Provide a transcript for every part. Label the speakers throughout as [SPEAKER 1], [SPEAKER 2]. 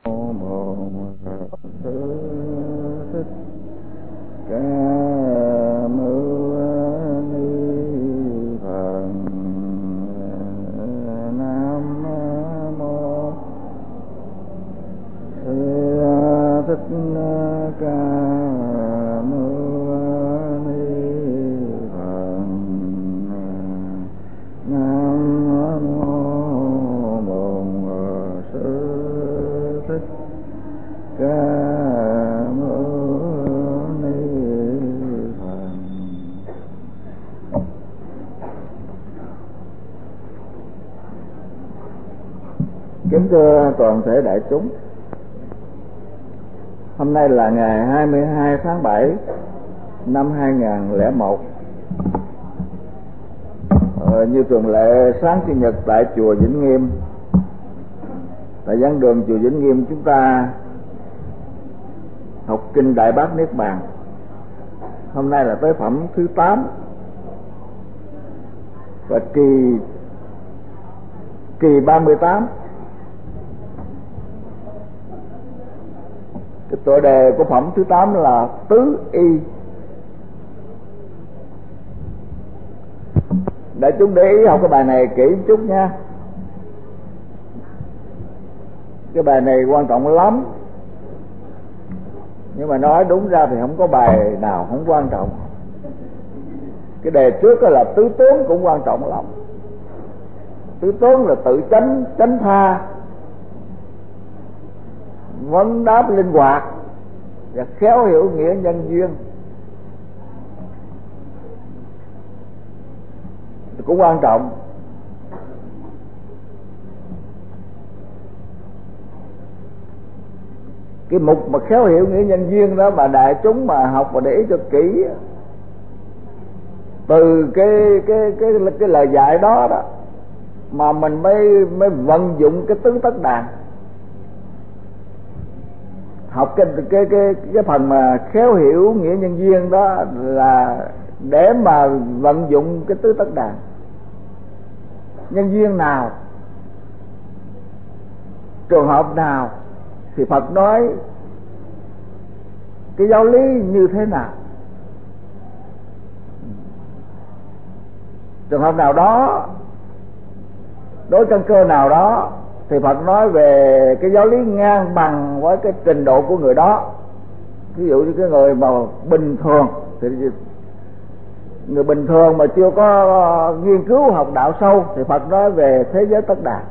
[SPEAKER 1] Kính thưa toàn thể đại chúng, hôm nay là ngày 22 tháng 7 năm 2001. Như thường lệ, sáng Chủ nhật tại chùa Vĩnh Nghiêm, tại giảng đường chùa Vĩnh Nghiêm, chúng ta học kinh Đại Bát Niết Bàn. Hôm nay là tới phẩm thứ 8 và kỳ 38. Cái tựa đề của phẩm thứ 8 là tứ y. Để chúng để ý học cái bài này kỹ một chút nha. Cái bài này quan trọng lắm, nhưng mà nói đúng ra thì không có bài nào không quan trọng. Cái đề trước đó là tứ tướng cũng quan trọng lắm. Tứ tướng là tự chánh tha, vấn đáp linh hoạt và khéo hiểu nghĩa nhân duyên cũng quan trọng. Cái mục mà khéo hiểu nghĩa nhân duyên đó mà đại chúng mà học và để ý cho kỹ, từ cái lời dạy đó đó mà mình mới vận dụng cái tứ tất đàn. Học cái phần mà khéo hiểu nghĩa nhân duyên đó là để mà vận dụng cái tứ tất đàn. Nhân duyên nào, trường hợp nào thì Phật nói cái giáo lý như thế nào. Trường hợp nào đó, đối căn cơ nào đó thì Phật nói về cái giáo lý ngang bằng với cái trình độ của người đó. Ví dụ như cái người mà bình thường thì người bình thường mà chưa có nghiên cứu học đạo sâu thì Phật nói về thế giới tất đàn.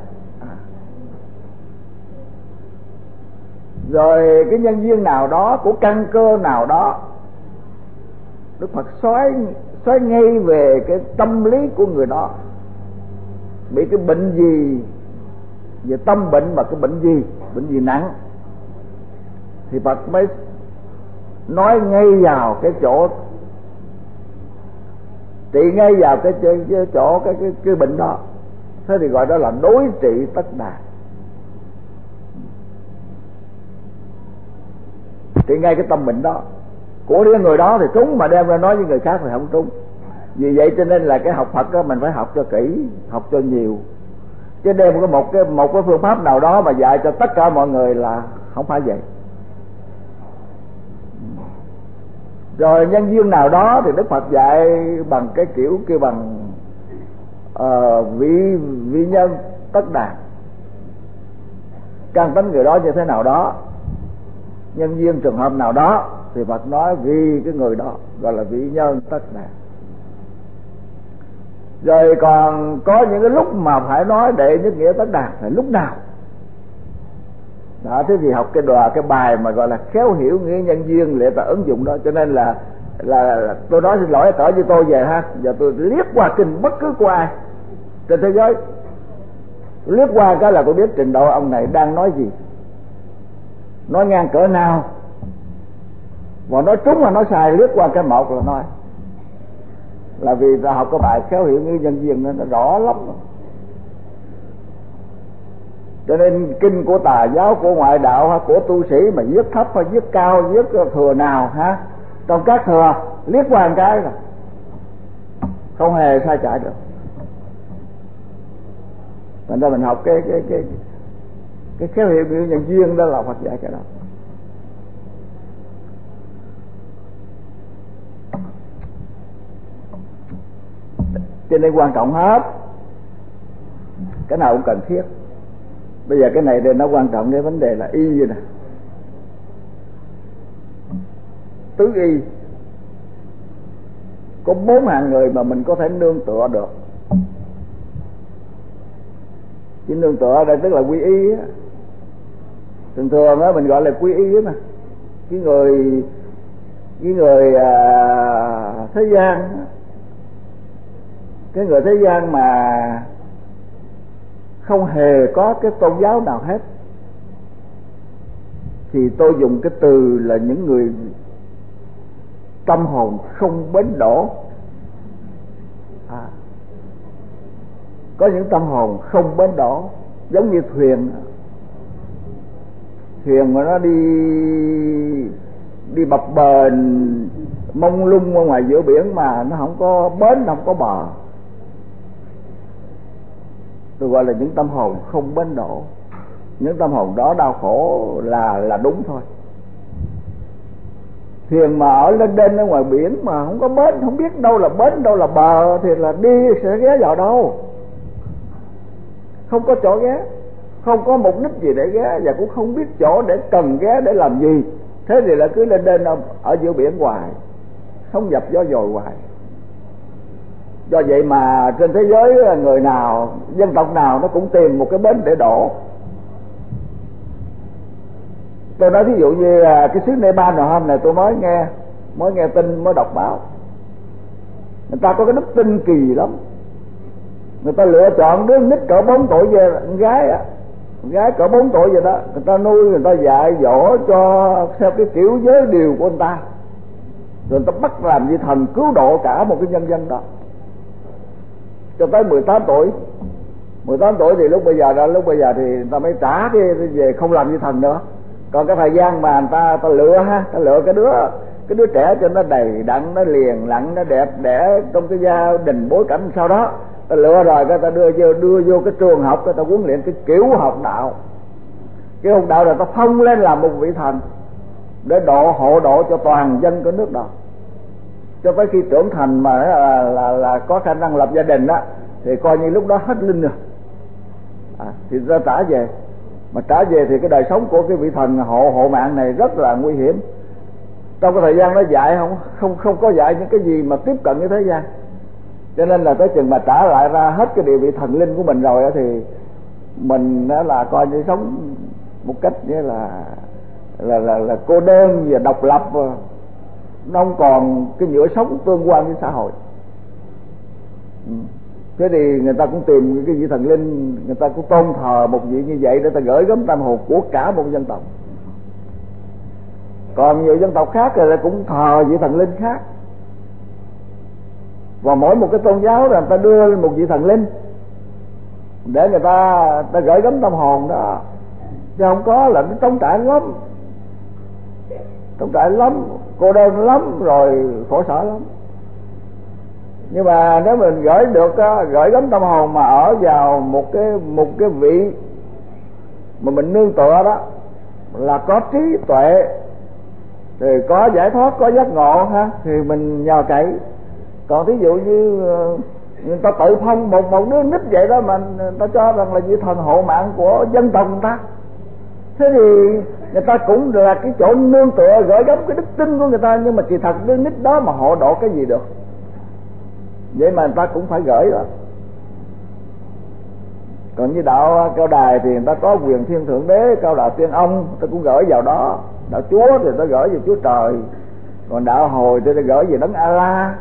[SPEAKER 1] Rồi cái nhân duyên nào đó của căn cơ nào đó, Đức Phật xoáy ngay về cái tâm lý của người đó, bị cái bệnh gì, về tâm bệnh mà cái bệnh gì nặng, thì Phật mới nói ngay vào cái chỗ, trị ngay vào cái chỗ cái bệnh đó. Thế thì gọi đó là đối trị tất đàn. Trị ngay cái tâm bệnh đó của cái người đó thì trúng, mà đem ra nói với người khác thì không trúng. Vì vậy cho nên là cái học Phật đó mình phải học cho kỹ, học cho nhiều, chứ đem một cái phương pháp nào đó mà dạy cho tất cả mọi người là không phải vậy. Rồi nhân duyên nào đó thì Đức Phật dạy bằng cái kiểu kêu bằng vị nhân tất đàn. Căn tính người đó như thế nào đó, nhân duyên trường hợp nào đó thì Phật nói vì cái người đó, gọi là vị nhân tất đàn. Rồi còn có những cái lúc mà phải nói đệ nhất nghĩa tất đàn là lúc nào đó. Thế thì học cái bài mà gọi là khéo hiểu nghĩa nhân duyên để ta ứng dụng đó. Cho nên là tôi nói xin lỗi cỡ như tôi về ha, giờ tôi liếc qua kinh bất cứ của ai trên thế giới, liếc qua cái là tôi biết trình độ ông này đang nói gì, nói ngang cỡ nào, mà nói trúng mà nói sai, liếc qua cái một là nói. Là vì ta học cái bài khéo hiểu nghĩa nhân duyên nó rõ lắm. Cho nên kinh của tà giáo, của ngoại đạo hay của tu sĩ mà viết thấp hay viết cao, viết thừa nào ha, trong các thừa liếc qua một cái rồi không hề sai chạy được. Thành ra mình học cái Cái khéo hiểu nghĩa nhân duyên đó là Phật dạy cái đó. Cho nên quan trọng hết, cái nào cũng cần thiết. Bây giờ cái này thì nó quan trọng, cái vấn đề là y vậy nè, tứ y. Có 4 hạng người mà mình có thể nương tựa được. Chỉ nương tựa ở đây tức là quy y á. Thường thường á mình gọi là quy y á mà. Cái người thế gian, cái người thế gian mà không hề có cái tôn giáo nào hết, thì tôi dùng cái từ là những người tâm hồn không bến đỗ. Có những tâm hồn không bến đỗ, giống như thuyền mà nó đi bập bềnh mông lung ở ngoài giữa biển mà nó không có bến, không có bờ. Tôi gọi là những tâm hồn không bến đỗ. Những tâm hồn đó đau khổ là đúng thôi. Thuyền mà ở lên đên ở ngoài biển mà không có bến, không biết đâu là bến đâu là bờ, thì là đi sẽ ghé vào đâu? Không có chỗ ghé, không có mục đích gì để ghé, và cũng không biết chỗ để cần ghé để làm gì. Thế thì là cứ lên đên ở giữa biển hoài, không dập gió dồi hoài. Do vậy mà trên thế giới người nào, dân tộc nào nó cũng tìm một cái bến để đổ. Tôi nói ví dụ như cái xứ Nepal nào hôm này tôi mới nghe tin, mới đọc báo. Người ta có cái đức tin kỳ lắm. Người ta lựa chọn đứa nít cỡ 4 tuổi về, con gái cỡ 4 tuổi vậy đó, người ta nuôi, người ta dạy dỗ cho theo cái kiểu giới điều của người ta, rồi người ta bắt làm như thần cứu độ cả một cái nhân dân đó. Cho tới 18 tuổi thì lúc bây giờ thì người ta mới trả cái về không làm như thần nữa. Còn cái thời gian mà người ta lựa cái đứa trẻ cho nó đầy đặn, nó liền lặng, nó đẹp đẽ trong cái gia đình bối cảnh sau đó, ta lựa rồi cái ta đưa vô cái trường học, cái ta huấn luyện cái kiểu học đạo. Cái học đạo là ta phong lên làm một vị thần để hộ độ cho toàn dân của nước đó. Cho tới khi trưởng thành mà là có khả năng lập gia đình đó, thì coi như lúc đó hết linh rồi. Thì ta trả về. Mà trả về thì cái đời sống của cái vị thần hộ mạng này rất là nguy hiểm. Trong cái thời gian nó dạy không có dạy những cái gì mà tiếp cận với thế gian. Cho nên là tới chừng mà trả lại ra hết cái địa vị thần linh của mình rồi thì mình đó là coi như sống một cách như là cô đơn và độc lập, nó không còn cái nhựa sống tương quan với xã hội. Thế thì người ta cũng tìm cái vị thần linh, người ta cũng tôn thờ một vị như vậy để ta gửi gắm tâm hồn của cả một dân tộc. Còn nhiều dân tộc khác thì cũng thờ vị thần linh khác, và mỗi một cái tôn giáo là người ta đưa lên một vị thần linh để người ta gửi gắm tâm hồn đó. Chứ không có là nó trống trải lắm, cô đơn lắm, rồi khổ sở lắm. Nhưng mà nếu mình gửi gắm tâm hồn mà ở vào một cái vị mà mình nương tựa đó, là có trí tuệ, thì có giải thoát, có giác ngộ ha, thì mình nhờ cậy. Còn thí dụ như người ta tự phong một đứa nít vậy đó mà người ta cho rằng là vị thần hộ mạng của dân tộc người ta, thế thì người ta cũng là cái chỗ nương tựa gửi gắm cái đức tin của người ta, nhưng mà kỳ thật đứa nít đó mà hộ độ cái gì được. Vậy mà người ta cũng phải gửi đó. Còn như đạo Cao Đài thì người ta có quyền thiên thượng đế, Cao Đạo Tiên Ông, người ta cũng gửi vào đó. Đạo Chúa thì người ta gửi về Chúa Trời. Còn đạo Hồi thì người ta gửi về Đấng A-la,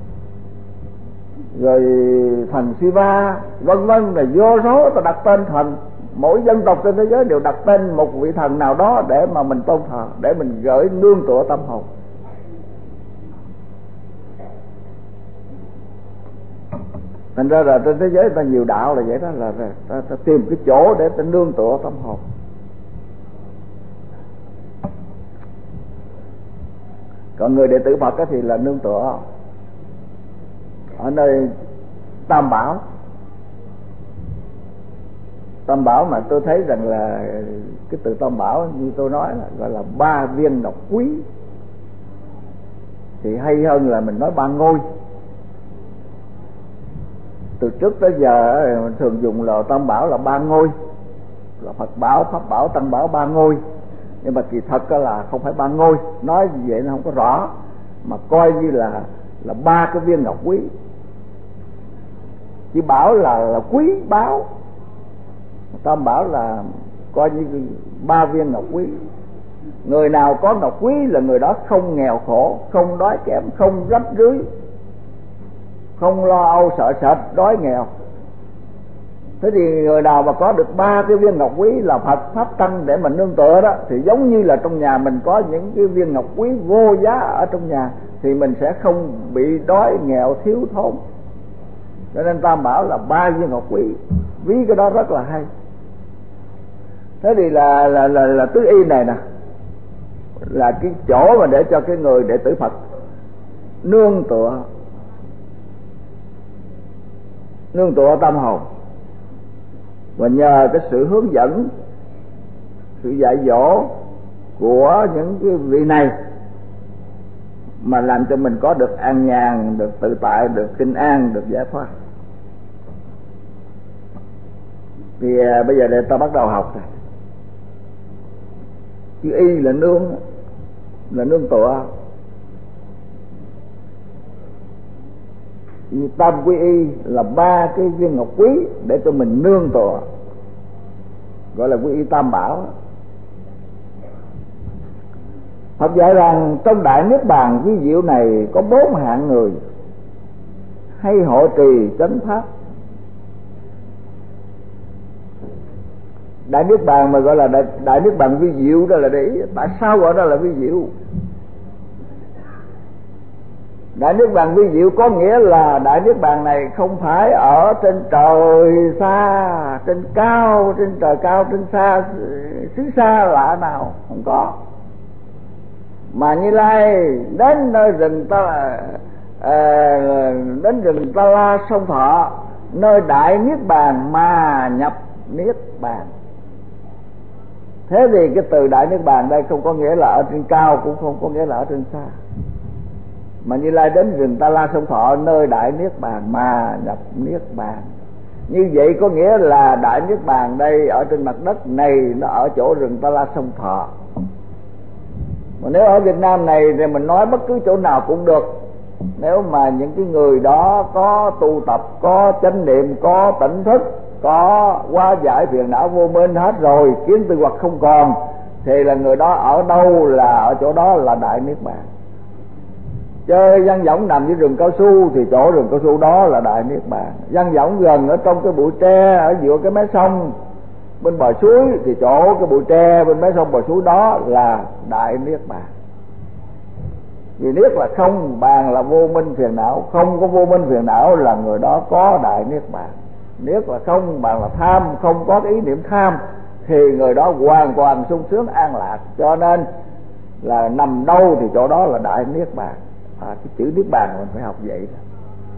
[SPEAKER 1] rồi thần Siva, vân vân, là vô số ta đặt tên thần. Mỗi dân tộc trên thế giới đều đặt tên một vị thần nào đó để mà mình tôn thờ, để mình gửi nương tựa tâm hồn. Thành ra là trên thế giới ta nhiều đạo là vậy đó, là ta tìm cái chỗ để ta nương tựa tâm hồn. Còn người đệ tử Phật thì là nương tựa ở nơi Tam Bảo. Tam bảo mà tôi thấy rằng là cái từ tam bảo như tôi nói là gọi là 3 viên ngọc quý, thì hay hơn là mình nói 3 ngôi. Từ trước tới giờ mình thường dùng là tam bảo là 3 ngôi, là Phật bảo, Pháp bảo, Tăng bảo 3 ngôi. Nhưng mà kỳ thật là không phải 3 ngôi, nói như vậy nó không có rõ, mà coi như là 3 cái viên ngọc quý. Chỉ bảo là quý báo, tam bảo là coi như 3 viên ngọc quý. Người nào có ngọc quý là người đó không nghèo khổ, không đói kém, không rách rưới, không lo âu sợ sệt đói nghèo. Thế thì người nào mà có được 3 cái viên ngọc quý là Phật Pháp Tăng để mình nương tựa đó, thì giống như là trong nhà mình có những cái viên ngọc quý vô giá ở trong nhà, thì mình sẽ không bị đói nghèo thiếu thốn. Cho nên tam bảo là 3 viên ngọc quý, ví cái đó rất là hay. Thế thì là tứ y này nè, là cái chỗ mà để cho cái người đệ tử Phật nương tựa tâm hồn, và nhờ cái sự hướng dẫn, sự dạy dỗ của những cái vị này mà làm cho mình có được an nhàn, được tự tại, được kinh an, được giải thoát. Thì bây giờ để ta bắt đầu học rồi. Chữ y là nương tựa. Tam quy y là 3 cái viên ngọc quý để cho mình nương tựa, gọi là quy y tam bảo. Phật dạy rằng trong đại niết bàn vi diệu này có 4 hạng người hay hộ trì chánh pháp. Đại niết bàn mà gọi là đại niết bàn vi diệu đó là để ý. Tại sao gọi đó là vi diệu? Đại niết bàn vi diệu có nghĩa là đại niết bàn này không phải ở trên trời xa, trên cao, trên trời cao, trên xa, xứ xa lạ nào, không có. Mà Như Lai đến nơi rừng đến rừng Ta La Sông Thọ, nơi đại niết bàn mà nhập niết bàn. Thế thì cái từ đại niết bàn đây không có nghĩa là ở trên cao, cũng không có nghĩa là ở trên xa, mà Như Lai đến rừng Ta La Sông Thọ, nơi đại niết bàn mà nhập niết bàn. Như vậy có nghĩa là đại niết bàn đây ở trên mặt đất này, nó ở chỗ rừng Ta La Sông Thọ. Mà nếu ở Việt Nam này thì mình nói bất cứ chỗ nào cũng được, nếu mà những cái người đó có tu tập, có chánh niệm, có tỉnh thức, có hóa giải phiền não vô minh hết rồi, kiến tư hoặc không còn, thì là người đó ở đâu là ở chỗ đó là đại niết bàn. Chơi văn võng nằm dưới rừng cao su thì chỗ rừng cao su đó là đại niết bàn. Văn võng gần ở trong cái bụi tre ở giữa cái mé sông bên bờ suối thì chỗ cái bụi tre bên mé sông bờ suối đó là đại niết bàn. Vì niết là không, bàn là vô minh phiền não, không có vô minh phiền não là người đó có đại niết bàn. Niết là không, bàn là tham, không có cái ý niệm tham thì người đó hoàn toàn sung sướng an lạc. Cho nên là nằm đâu thì chỗ đó là đại niết bàn. Cái chữ niết bàn mình phải học vậy đó.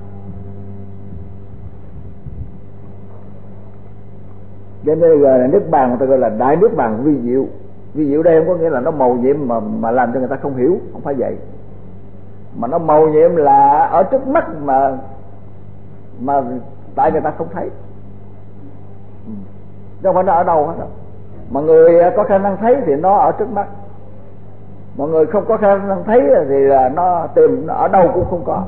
[SPEAKER 1] Cho nên là niết bàn người ta gọi là đại niết bàn vi diệu. Vi diệu đây không có nghĩa là nó màu nhiệm mà làm cho người ta không hiểu, không phải vậy. Mà nó màu nhiệm là ở trước mắt mà tại người ta không thấy. Chứ không phải nó ở đâu hết đâu. Mà người có khả năng thấy thì nó ở trước mắt, mọi người không có khả năng thấy thì là nó tìm nó ở đâu cũng không có.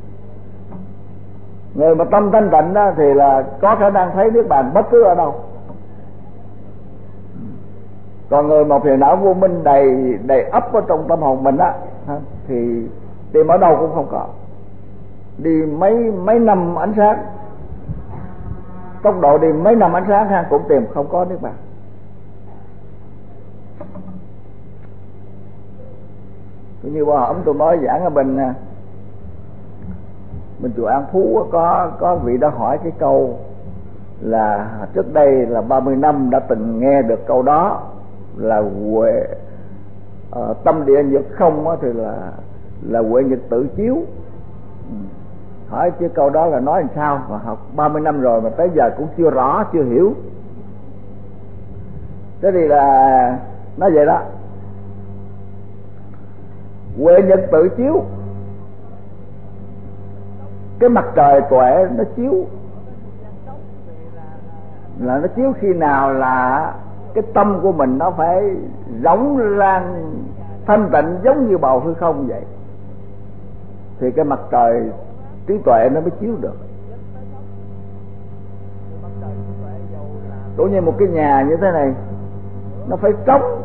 [SPEAKER 1] Người mà tâm thanh tịnh đó thì là có khả năng thấy niết bàn bất cứ ở đâu. Còn người mà phiền não vô minh đầy ắp ở trong tâm hồn mình á, thì tìm ở đâu cũng không có. Đi mấy năm ánh sáng, tốc độ đi mấy năm ánh sáng cũng tìm không có niết bàn. Như bữa hổm tôi mới giảng ở bên chùa An Phú, có vị đã hỏi cái câu là trước đây là 30 năm đã từng nghe được câu đó là huệ tâm địa nhật không thì là huệ nhật tự chiếu. Hỏi chứ câu đó là nói làm sao mà học 30 năm rồi mà tới giờ cũng chưa rõ, chưa hiểu. Thế thì là nói vậy đó. Huệ nhật tự chiếu, cái mặt trời tuệ nó chiếu, là nó chiếu khi nào là cái tâm của mình nó phải rỗng rang thanh tịnh giống như bầu hư không vậy, thì cái mặt trời trí tuệ nó mới chiếu được. Cũng như một cái nhà như thế này, nó phải trống,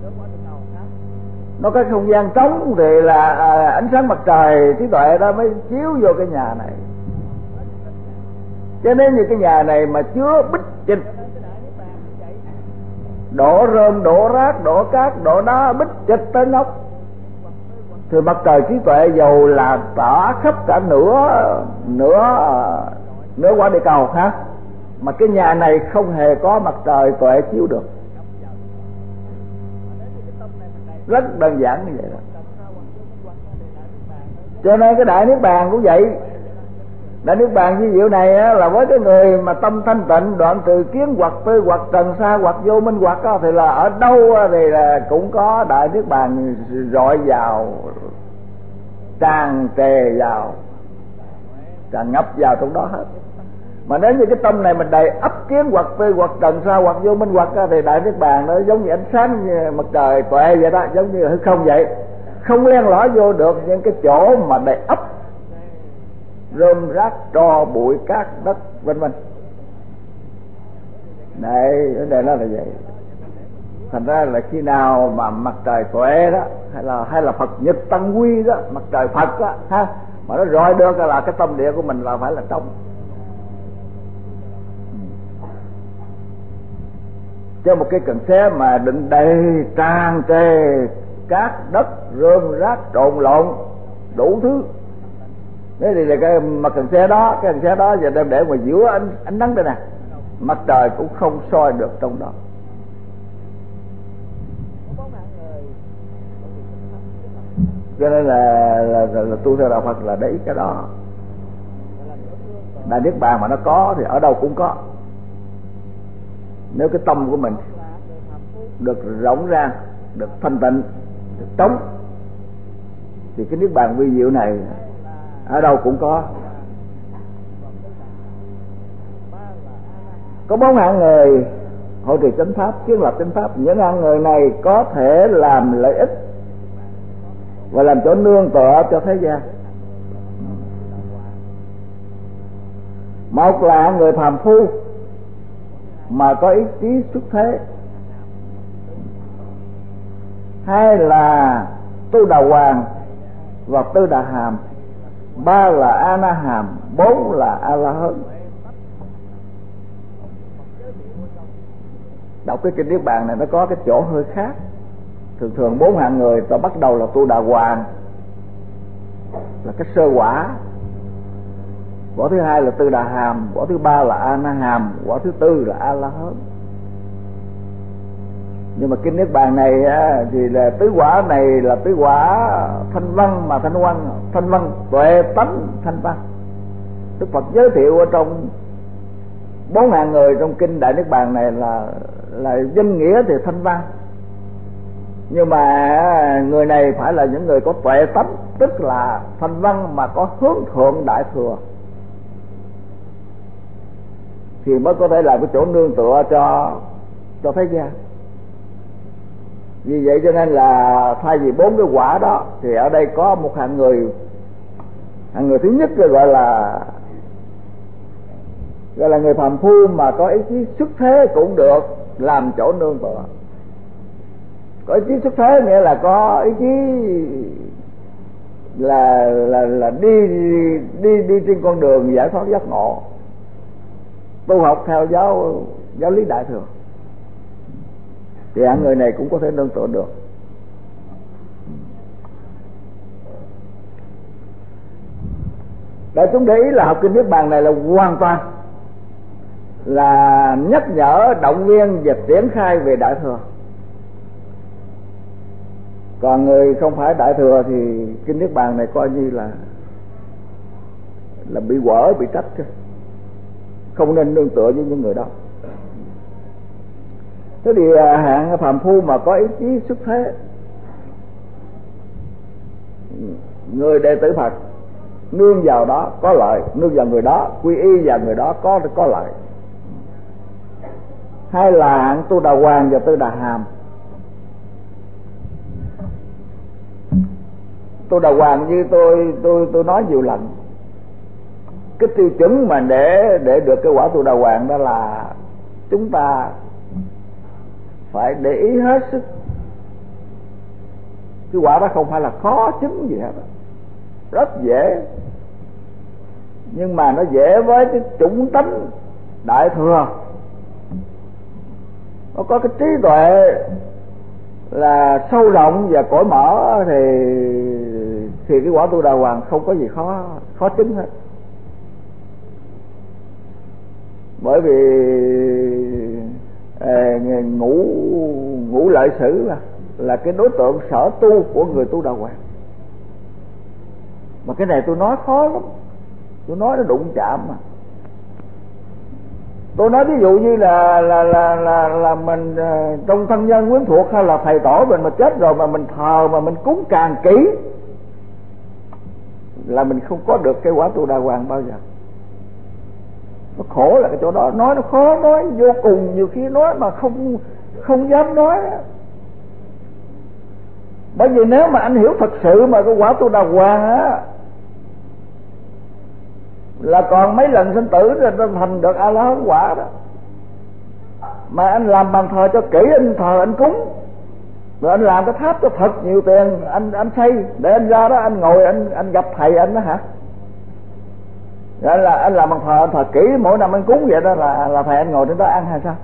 [SPEAKER 1] nó có không gian trống thì là ánh sáng mặt trời trí tuệ đó mới chiếu vô cái nhà này. Cho nên như cái nhà này mà chứa bích chịch, đổ rơm, đổ rác, đổ cát, đổ đá, bích chịch tới nóc, thì mặt trời trí tuệ dầu là tỏa khắp cả nửa quả địa cầu ha, mà cái nhà này không hề có mặt trời tuệ chiếu được. Rất đơn giản như vậy đó. Cho nên cái đại niết bàn cũng vậy. Đại niết bàn vi diệu này á, là với cái người mà tâm thanh tịnh, đoạn trừ kiến hoặc tư hoặc trần sa hoặc vô minh hoặc á, thì là ở đâu thì là cũng có đại niết bàn rọi vào, tràn trề vào, tràn ngập vào trong đó hết. Mà nếu như cái tâm này mình đầy ấp kiến hoặc tư hoặc trần sa hoặc vô minh hoặc á, thì đại niết bàn nó giống như ánh sáng như mặt trời tuệ vậy đó, giống như hư không vậy, không len lỏi vô được những cái chỗ mà đầy ấp rơm rác, tro bụi, cát đất vân vân. Đây, vấn đề nó là vậy. Thành ra là khi nào mà mặt trời tuệ đó, hay là Phật nhật tăng quy đó, mặt trời Phật đó ha, mà nó rọi được là cái tâm địa của mình là phải là trong. Cho một cái cần xe mà đựng đầy tràn trề cát đất rơm rác trộn lộn đủ thứ, thế thì là cái mặt cần xe đó, cái cần xe đó giờ đem để ngoài giữa ánh nắng đây nè, mặt trời cũng không soi được trong đó. Cho nên là tu theo đạo Phật là để ý cái đó. Đại niết bàn mà nó có thì ở đâu cũng có. Nếu cái tâm của mình được rỗng ra, được thanh tịnh, được trống, thì cái niết bàn vi diệu này ở đâu cũng có. Có 4 hạng người hộ trì chánh pháp, kiến lập chánh pháp. Những hạng người này có thể làm lợi ích và làm chỗ nương tựa cho thế gian. Một là người phàm phu mà có ý chí xuất thế, hai là tu đà hoàng và tư đà hàm, ba là a na hàm, 4 là a la hán. Đọc cái kinh Niết Bàn này nó có cái chỗ hơi khác. Thường 4 hạng người ta bắt đầu là tu đà hoàng, là cái sơ quả, quả thứ hai là tư đà hàm, quả thứ ba là a na hàm, quả thứ tư là a la hán. Nhưng mà kinh Niết Bàn này thì là tứ quả này là tứ quả thanh văn, mà thanh văn tuệ tánh thanh văn. Đức Phật giới thiệu ở trong 4 hạng người trong kinh Đại Niết Bàn này là danh nghĩa thì thanh văn, nhưng mà người này phải là những người có tuệ tánh, tức là thanh văn mà có hướng thượng đại thừa, thì mới có thể là cái chỗ nương tựa cho thế gian. Vì vậy cho nên là thay vì 4 cái quả đó thì ở đây có một hạng người thứ nhất gọi là người phàm phu mà có ý chí xuất thế cũng được làm chỗ nương tựa. Có ý chí xuất thế nghĩa là có ý chí là đi trên con đường giải thoát giác ngộ, tu học theo giáo lý đại thừa, thì hạng người này cũng có thể nương tựa được. Đại chúng để ý là học kinh Niết Bàn này là hoàn toàn là nhắc nhở, động viên và triển khai về đại thừa. Còn người không phải đại thừa thì kinh Niết Bàn này coi như là bị quở, bị trách, không nên nương tựa với những người đó. Thế thì hạng phàm phu mà có ý chí xuất thế, người đệ tử Phật nương vào đó có lợi, nương vào người đó, quy y vào người đó có lợi. Hay là hạng Tu Đà Hoàng và Tư Đà Hàm. Tu Đà Hoàng như tôi nói nhiều lần, cái tiêu chuẩn mà để được cái quả Tu Đà Hoàng đó là chúng ta phải để ý hết sức. Cái quả đó không phải là khó chứng gì hết, rất dễ, nhưng mà nó dễ với cái chủng tánh đại thừa, nó có cái trí tuệ là sâu rộng và cởi mở thì cái quả Tu Đà Hoàng không có gì khó chứng hết. Bởi vì ngũ lợi sử là cái đối tượng sở tu của người Tu Đà Hoàng. Mà cái này tôi nói khó lắm, tôi nói nó đụng chạm mà. Tôi nói ví dụ như là mình trong thân nhân quyến thuộc hay là thầy tổ mình mà chết rồi mà mình thờ mà mình cúng càng kỹ là mình không có được cái quả Tu Đà Hoàng bao giờ. Nó khổ là cái chỗ đó, nói nó khó nói vô cùng, nhiều khi nói mà không dám nói. Bởi vì nếu mà anh hiểu thật sự mà cái quả Tu Đà Hoàng á là còn mấy lần sinh tử rồi nó thành được A La Hán quả đó. Mà anh làm bàn thờ cho kỹ, anh thờ anh cúng, rồi anh làm cái tháp cho thật nhiều tiền, anh xây để anh ra đó anh ngồi anh gặp thầy anh đó hả? Rồi anh làm bàn thờ, anh thờ kỹ, mỗi năm anh cúng vậy đó là thầy anh ngồi trên đó ăn hay sao?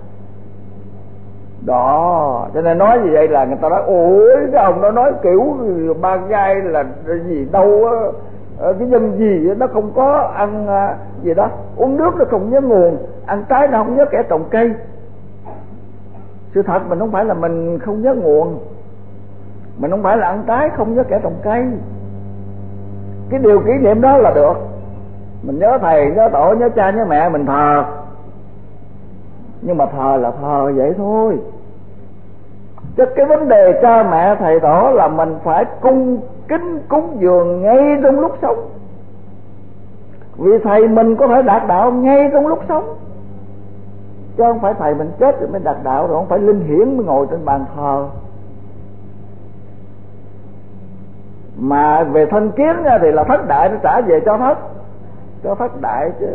[SPEAKER 1] Đó, cho nên nói như vậy là người ta nói ôi cái ông đó nói kiểu ba gai là gì đâu á, cái dân gì nó không có ăn gì đó, uống nước nó không nhớ nguồn, ăn trái nó không nhớ kẻ trồng cây. Sự thật mình không phải là mình không nhớ nguồn, mình không phải là ăn trái không nhớ kẻ trồng cây. Cái điều kỷ niệm đó là được, mình nhớ thầy, nhớ tổ, nhớ cha, nhớ mẹ mình thờ, nhưng mà thờ là thờ vậy thôi. Chứ cái vấn đề cha mẹ thầy tổ là mình phải cung kính cúng dường ngay trong lúc sống, vì thầy mình có thể đạt đạo ngay trong lúc sống, chứ không phải thầy mình chết rồi mới đạt đạo, rồi không phải linh hiển mới ngồi trên bàn thờ. Mà về thân kiến thì là thất đại nó trả về cho thất đại chứ.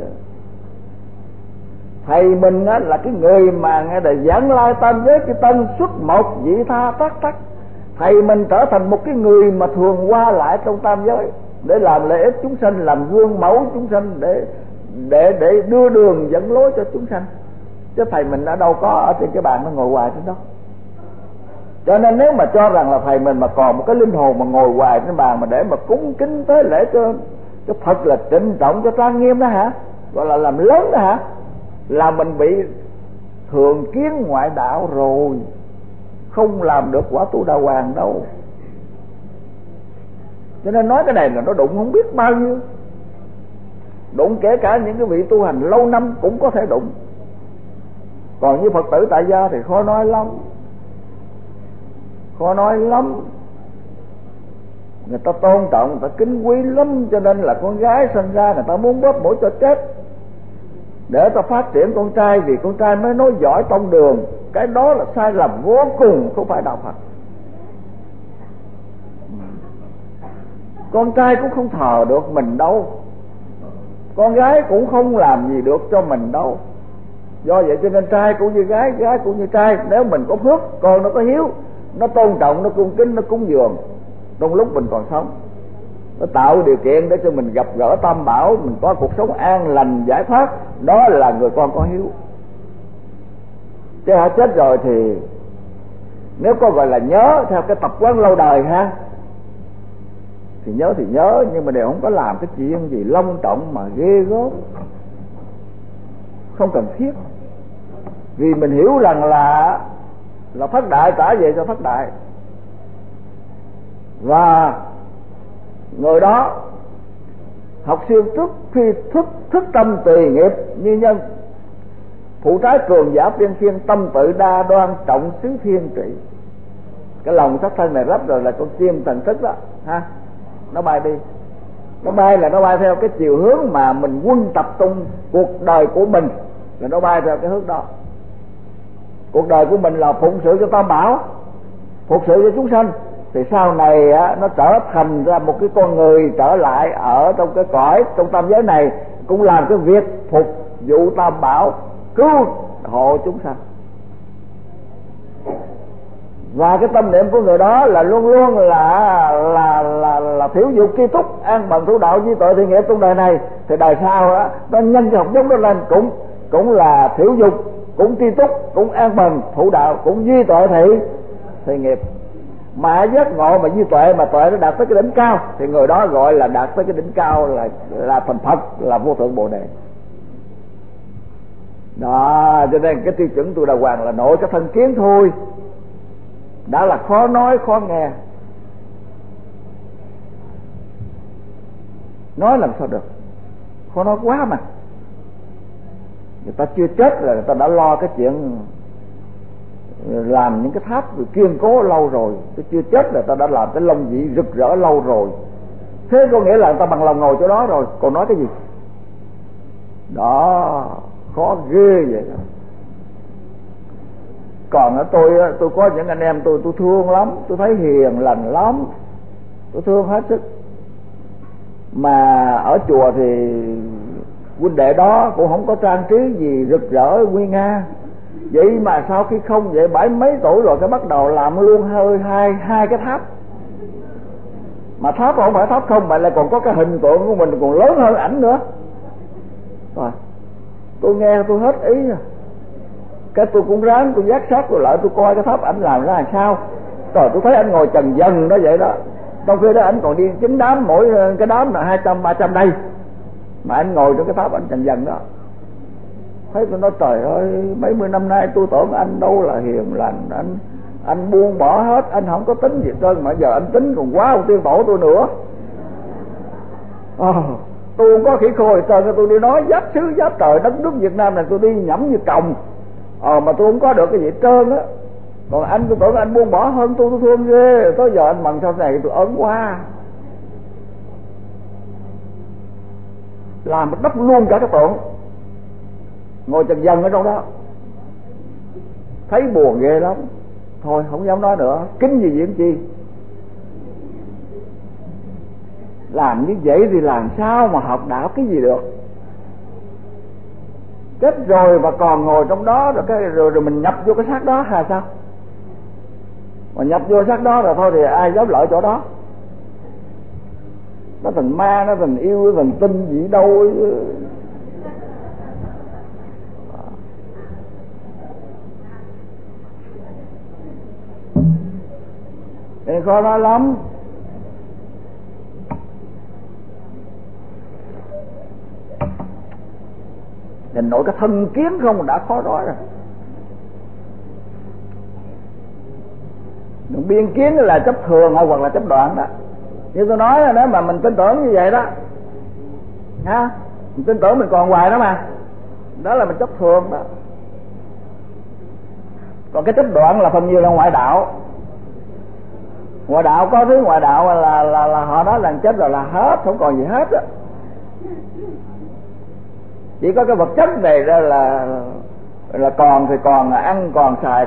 [SPEAKER 1] Thầy mình là cái người mà nghe đời giảng lai tam giới cái tân xuất một vị tha tắc tắc. Thầy mình trở thành một cái người mà thường qua lại trong tam giới để làm lợi ích chúng sanh, làm gương mẫu chúng sanh, để đưa đường dẫn lối cho chúng sanh. Chứ thầy mình đã đâu có ở trên cái bàn nó ngồi hoài trên đó. Cho nên nếu mà cho rằng là thầy mình mà còn một cái linh hồn mà ngồi hoài trên bàn mà để mà cúng kính tế lễ cho thật là trịnh trọng, cho trang nghiêm đó hả, gọi là làm lớn đó hả, là mình bị thường kiến ngoại đạo rồi, không làm được quả Tu Đà Hoàng đâu. Cho nên nói cái này là nó đụng không biết bao nhiêu, đụng kể cả những cái vị tu hành lâu năm cũng có thể đụng. Còn như Phật tử tại gia thì khó nói lắm, khó nói lắm. Người ta tôn trọng, người ta kính quý lắm, cho nên là con gái sinh ra người ta muốn bóp mũi cho chết để ta phát triển con trai, vì con trai mới nói giỏi tông đường. Cái đó là sai lầm vô cùng, không phải đạo Phật. Con trai cũng không thờ được mình đâu, con gái cũng không làm gì được cho mình đâu. Do vậy cho nên trai cũng như gái, gái cũng như trai. Nếu mình có phước, con nó có hiếu, nó tôn trọng, nó cung kính, nó cúng dường trong lúc mình còn sống, nó tạo điều kiện để cho mình gặp gỡ tam bảo, mình có cuộc sống an lành giải thoát, đó là người con có hiếu. Chứ họ chết rồi thì nếu có gọi là nhớ theo cái tập quán lâu đời ha, thì nhớ nhưng mà đều không có làm cái chuyện gì long trọng mà ghê gớm, không cần thiết. Vì mình hiểu rằng là thất đại trả về cho thất đại, và người đó học siêu trước khi thức tâm tùy nghiệp như nhân, Phụ trái cường giả tiên thiên, tâm tự đa đoan, trọng xứ thiên trị. Cái lòng sắc thân này lấp rồi là con chim thần thức đó ha, nó bay đi. Nó bay là nó bay theo cái chiều hướng mà mình quân tập trung cuộc đời của mình, là nó bay theo cái hướng đó. Cuộc đời của mình là phụng sự cho tam bảo, phục sự cho chúng sanh, thì sau này á, nó trở thành ra một cái con người trở lại ở trong cái cõi trong tam giới này, cũng làm cái việc phục vụ tam bảo, cứu hộ chúng sanh. Và cái tâm niệm của người đó là luôn luôn là thiếu dục tri túc, an bằng thủ đạo, di tội thiện nghiệp trong đời này, thì đời sau đó nó nhân cái học giống đó lên, cũng là thiếu dục, cũng tri túc, cũng an bằng thủ đạo, cũng duy tuệ thiện nghiệp. Mà giác ngộ mà duy tuệ, mà tuệ nó đạt tới cái đỉnh cao, thì người đó gọi là đạt tới cái đỉnh cao, là thành Phật, là vô thượng Bồ Đề. Đó, cho nên cái tiêu chuẩn tôi đà hoàng là nội cái thân kiến thôi đã là khó nói khó nghe. Nói làm sao được, khó nói quá mà. Người ta chưa chết rồi người ta đã lo cái chuyện làm những cái tháp kiên cố lâu rồi. Cái chưa chết là ta đã làm cái lông dị rực rỡ lâu rồi. Thế có nghĩa là người ta bằng lòng ngồi chỗ đó rồi, còn nói cái gì? Đó, khó ghê vậy đó. Còn ở tôi có những anh em tôi thương lắm, tôi thấy hiền lành lắm, tôi thương hết sức. Mà ở chùa thì huynh đệ đó cũng không có trang trí gì rực rỡ nguy nga. Vậy mà sau khi không vậy, 70 mấy tuổi rồi cái bắt đầu làm luôn hơi hai cái tháp. Mà tháp không phải tháp không, mà lại còn có cái hình tượng của mình còn lớn hơn ảnh nữa. Rồi tôi nghe tôi hết ý rồi. Cái tôi cũng ráng tôi giác sát tôi lại, tôi coi cái tháp ảnh làm ra làm sao. Rồi tôi thấy anh ngồi trần dần đó vậy đó. Trong khi đó ảnh còn đi chính đám, mỗi cái đám là 200-300 đây, mà anh ngồi trong cái tháp ảnh trần dần đó. Thấy tôi nói trời ơi, mấy mươi năm nay tôi tưởng anh đâu là hiền lành, anh buông bỏ hết, anh không có tính gì trơn, mà giờ anh tính còn quá ông tiên tổ tôi nữa. Tôi không có khỉ khôi trơn, tôi đi nói giáp xứ giáp trời đất nước Việt Nam này, tôi đi nhẩm như còng. Mà tôi không có được cái gì trơn á. Còn anh, tôi tưởng anh buông bỏ hơn tôi thương ghê. Tới giờ anh bằng sau này tôi ớn quá, làm đắp luôn cả cái tượng, ngồi trần dần ở trong đó. Thấy buồn ghê lắm. Thôi không dám nói nữa, kính gì diễn chi. Làm như vậy thì làm sao mà học đạo cái gì được. Chết rồi mà còn ngồi trong đó, rồi mình nhập vô cái xác đó hay sao? Mà nhập vô xác đó rồi thôi thì ai dám lợi chỗ đó. Nó thành ma, nó thành yêu, nó thành tinh gì đâu. Nên khó nói lắm. Nhìn nổi cái thân kiến không đã khó nói rồi. Biên kiến là chấp thường hoặc là chấp đoạn đó. Như tôi nói là nếu mà mình tin tưởng như vậy đó ha, mình tin tưởng mình còn hoài đó mà, đó là mình chấp thường đó. Còn cái chấp đoạn là phần nhiều là ngoại đạo. Ngoại đạo có thứ ngoại đạo là họ nói là chết rồi là hết, không còn gì hết á. Chỉ có cái vật chất này ra là còn thì còn ăn, còn xài,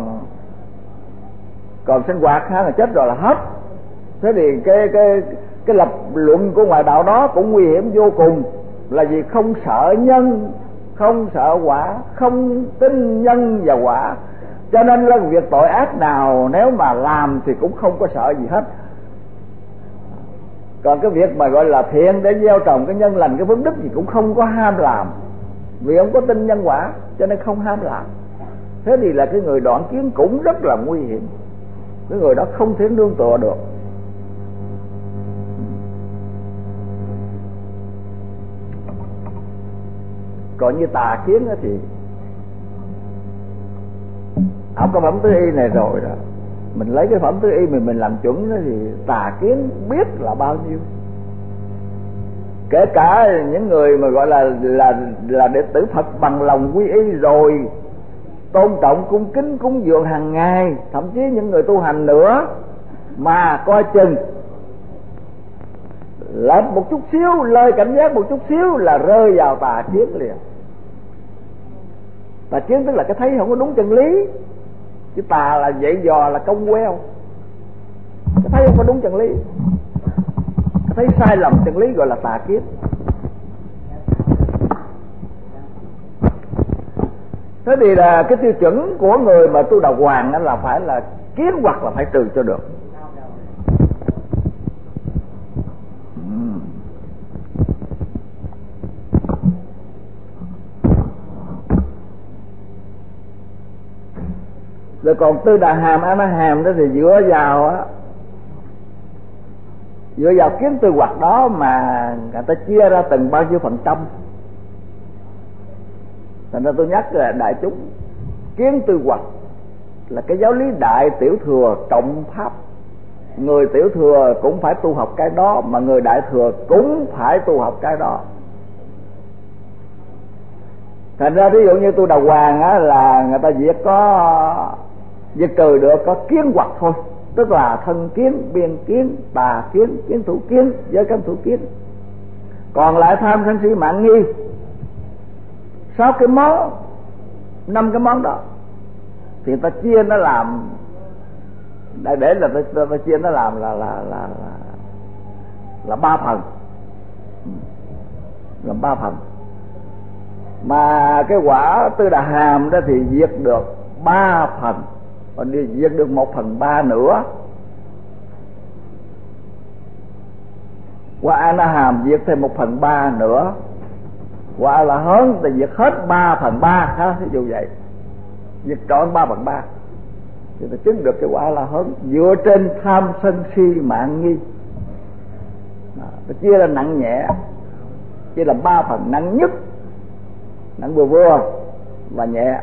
[SPEAKER 1] còn sinh hoạt ha, là chết rồi là hết. Thế thì cái lập luận của ngoại đạo đó cũng nguy hiểm vô cùng. Là gì? Không sợ nhân, không sợ quả, không tin nhân và quả. Cho nên là việc tội ác nào nếu mà làm thì cũng không có sợ gì hết. Còn cái việc mà gọi là thiện để gieo trồng cái nhân lành, cái phước đức gì cũng không có ham làm, vì không có tin nhân quả cho nên không ham làm. Thế thì là cái người đoạn kiến cũng rất là nguy hiểm. Cái người đó không thể nương tựa được. Còn như tà kiến thì học cái phẩm tứ y này rồi đó, mình lấy cái phẩm tứ y mình làm chuẩn đó, thì tà kiến biết là bao nhiêu. kể cả những người mà gọi là đệ tử Phật bằng lòng quy y rồi, tôn trọng cung kính cúng dường hàng ngày, thậm chí những người tu hành nữa, mà coi chừng là một chút xíu lời cảnh giác, một chút xíu là rơi vào tà kiến liền. Tà kiến tức là cái thấy không có đúng chân lý, chứ tà là dạy dò, là công queo. Cái thấy không có đúng chân lý, cái thấy sai lầm chân lý gọi là tà kiến. Thế thì là cái tiêu chuẩn của người mà tu đạo hoàng đó là phải là kiến hoặc là phải trừ cho được. Rồi còn Tư Đà Hàm, A Na Hàm đó thì dựa vào kiến tư hoặc đó mà người ta chia ra từng bao nhiêu phần trăm. Thành ra tôi nhắc là đại chúng, kiến tư hoặc là cái giáo lý đại tiểu thừa trọng pháp. Người tiểu thừa cũng phải tu học cái đó, mà người đại thừa cũng phải tu học cái đó. Thành ra ví dụ như tu Đà Hoàng á, là người ta diệt trừ được có kiến hoặc thôi, tức là thân kiến, biên kiến, tà kiến, kiến thủ kiến, giới cấm thủ kiến. Còn lại tham sân si mạng nghi, 6 cái món, 5 cái món đó thì người ta chia nó làm, để là ta chia nó làm là 3 phần, làm 3 phần. Mà cái quả Tư Đà Hàm đó thì diệt được 3 phần, còn đi diệt được 1/3 nữa. Quả A Na Hàm diệt thêm 1/3 nữa. Quả là hơn thì diệt hết 3/3 ha, ví dụ vậy, diệt trọn 3/3 thì ta chứng được cái quả là hơn dựa trên tham sân si mạng nghi. Ta chia ra nặng nhẹ, chia làm 3 phần: nặng nhất, nặng vừa vừa và nhẹ.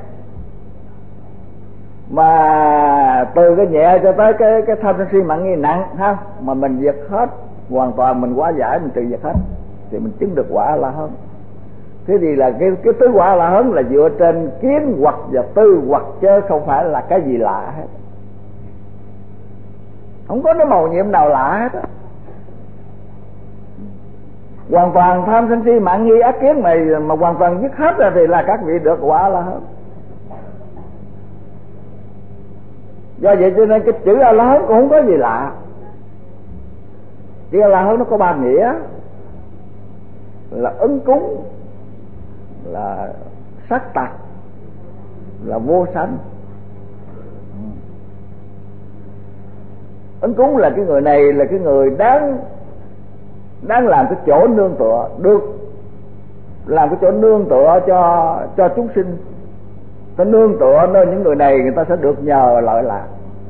[SPEAKER 1] Mà từ cái nhẹ cho tới cái tham sân si mạng nghi nặng ha, mà mình diệt hết hoàn toàn, mình hóa giải, mình trừ diệt hết thì mình chứng được quả là hơn. Thế thì là cái tứ quả là hơn là dựa trên kiến hoặc và tư hoặc, chứ không phải là cái gì lạ hết. Không có cái màu nhiệm nào lạ hết á. Hoàn toàn tham sân si mạng nghi ác kiến này mà hoàn toàn dứt hết ra thì là các vị được quả là hơn. Do vậy cho nên cái chữ A La Hán cũng không có gì lạ. Chữ A La Hán nó có 3 nghĩa: là ứng cúng, là sát tặc, là vô sanh. Ứng cúng là cái người này là cái người đáng làm cái chỗ nương tựa, được làm cái chỗ nương tựa cho chúng sinh. Ta nương tựa nơi những người này, người ta sẽ được nhờ lợi lạc.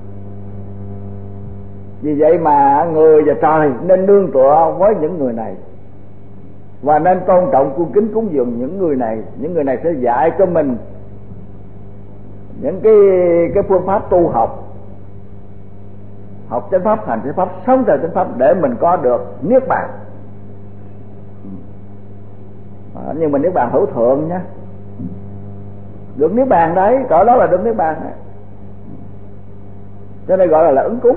[SPEAKER 1] Vì vậy mà người và trời nên nương tựa với những người này, và nên tôn trọng cung kính cúng dường những người này. Những người này sẽ dạy cho mình những cái phương pháp tu học chánh pháp, hành chánh pháp, sống theo chánh pháp, để mình có được niết bàn. Nhưng mà niết bàn hữu thượng nhé, được niết bàn đấy, cỡ đó là được niết bàn đấy. Cho nên gọi là ứng cúng.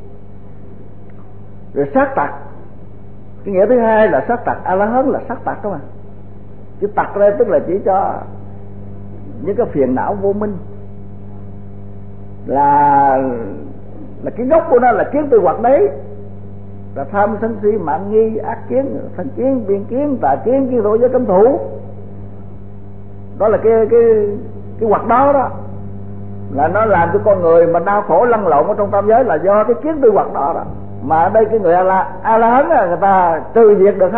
[SPEAKER 1] Rồi sát tặc, cái nghĩa thứ hai là sát tặc. A La Hán là sát tặc đó mà. Chứ tặc đây tức là chỉ cho những cái phiền não vô minh, là cái gốc của nó là kiến tư hoặc đấy, là tham sân si mạng nghi ác kiến, thân kiến, biên kiến, tà kiến, kiến thủ, giới cấm thủ. Đó là cái hoặc đó là nó làm cho con người mà đau khổ lăn lộn ở trong tam giới, là do cái kiến tư hoặc đó. Mà ở đây cái người A La Hán người ta trừ diệt được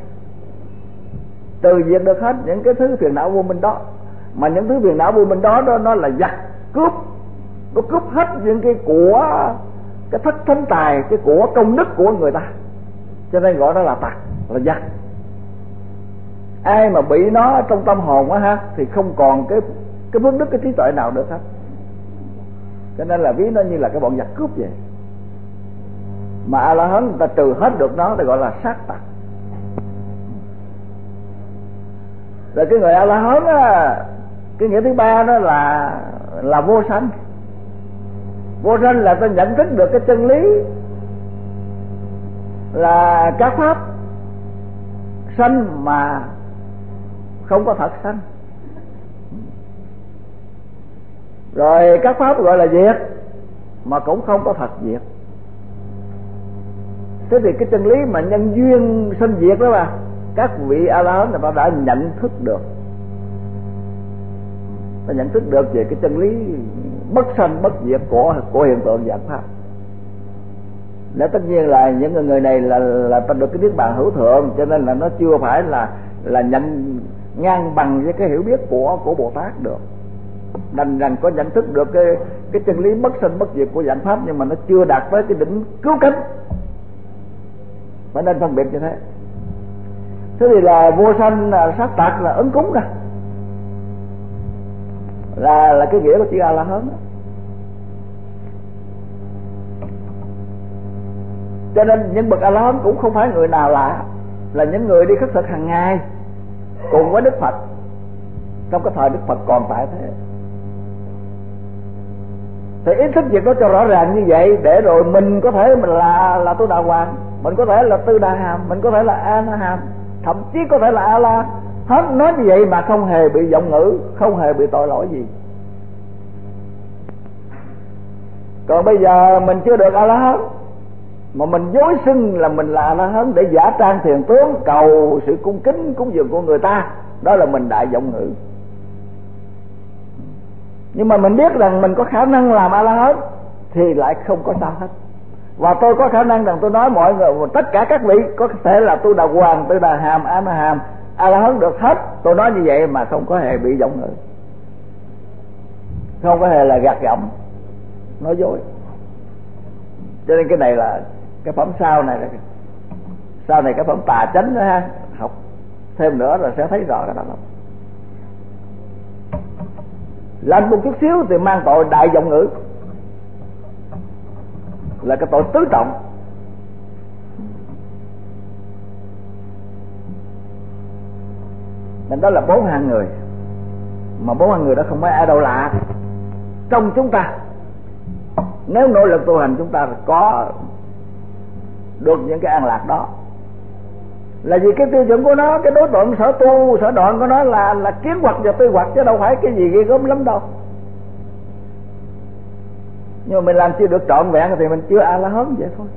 [SPEAKER 1] hết những cái thứ phiền não vô minh đó. Mà những thứ phiền não vô minh đó nó là giặc cướp, nó cướp hết những cái của cái thất thánh tài, cái của công đức của người ta, cho nên gọi nó là tặc, là giặc. Ai mà bị nó trong tâm hồn á ha, thì không còn cái phước đức, cái trí tuệ nào được hết. Cho nên là ví nó như là cái bọn giặc cướp vậy. Mà A La Hán người ta trừ hết được nó, thì gọi là sát tặc. Rồi cái người A La Hán á, cái nghĩa thứ ba đó là vô sanh. Vô sanh là ta nhận thức được cái chân lý là các pháp sanh mà không có thật sanh, rồi các pháp gọi là diệt mà cũng không có thật diệt. Thế thì cái chân lý mà nhân duyên sanh diệt đó mà các vị A La Hán người ta đã nhận thức được, ta nhận thức được về cái chân lý bất sanh bất diệt của hiện tượng vạn pháp. Nếu tất nhiên là những người này là ta được cái niết bàn hữu thượng, cho nên là nó chưa phải là nhận ngang bằng với cái hiểu biết của Bồ Tát được. Đành rằng có nhận thức được cái chân lý bất sanh bất diệt của vạn pháp, nhưng mà nó chưa đạt tới cái đỉnh cứu cánh, phải nên phân biệt như thế. Thế thì là vô sanh là sát tạc là ứng cúng đó, là cái nghĩa của chữ A La Hán đó. Cho nên những bậc A La Hán cũng không phải người nào lạ, là những người đi khất thực hàng ngày cùng với Đức Phật trong cái thời Đức Phật còn tại thế. Thì ý thức việc đó cho rõ ràng như vậy, để rồi mình có thể mình là Tu Đà Hoàng, mình có thể là Tư Đà Hàm, mình có thể là A Na Hàm, thậm chí có thể là A La Hán, nói như vậy mà không hề bị vọng ngữ, không hề bị tội lỗi gì. Còn bây giờ mình chưa được A La Hán mà mình dối xưng là mình là A La Hán để giả trang thiền tướng, cầu sự cung kính cúng dường của người ta, đó là mình đại vọng ngữ. Nhưng mà mình biết rằng mình có khả năng làm A La Hán thì lại không có sao hết. Và tôi có khả năng rằng tôi nói mọi người, tất cả các vị có thể là Tu Đà Hoàng, Tư Đà Hàm, A Na Hàm, A La Hán được hết. tôi nói như vậy mà không có hề bị vọng ngữ, không có hề là gạt gẫm nói dối. Cho nên cái này là cái phẩm sau này cái phẩm tà chánh đó ha, học thêm nữa rồi sẽ thấy rõ cái đó lắm. Làm một chút xíu thì mang tội đại vọng ngữ, là cái tội tứ trọng. Nên đó là 4 hạng người, mà 4 hạng người đó không phải ai đâu lạ trong chúng ta. Nếu nỗ lực tu hành chúng ta có được những cái an lạc đó, là vì cái tiêu chuẩn của nó, cái đối tượng sở tu sở đoạn của nó là kiến hoặc và tư hoặc, chứ đâu phải cái gì ghê gớm lắm đâu. Nhưng mà mình làm chưa được trọn vẹn thì mình chưa A La Hán vậy thôi.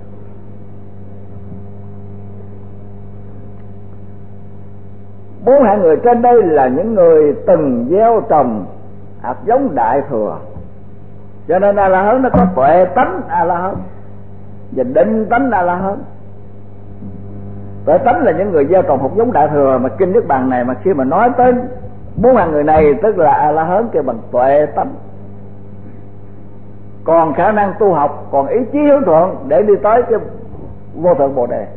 [SPEAKER 1] Bốn hạng người trên đây là những người từng gieo trồng hạt giống đại thừa, cho nên A La Hán nó có tuệ tánh A La Hán và định tánh A La Hán. Tuệ tánh là những người gieo trồng hạt giống đại thừa, mà kinh Niết Bàn này mà khi mà nói tới 4 hạng người này tức là A La Hán kêu bằng tuệ tánh, còn khả năng tu học, còn ý chí hiếu thuận để đi tới cái vô thượng Bồ Đề.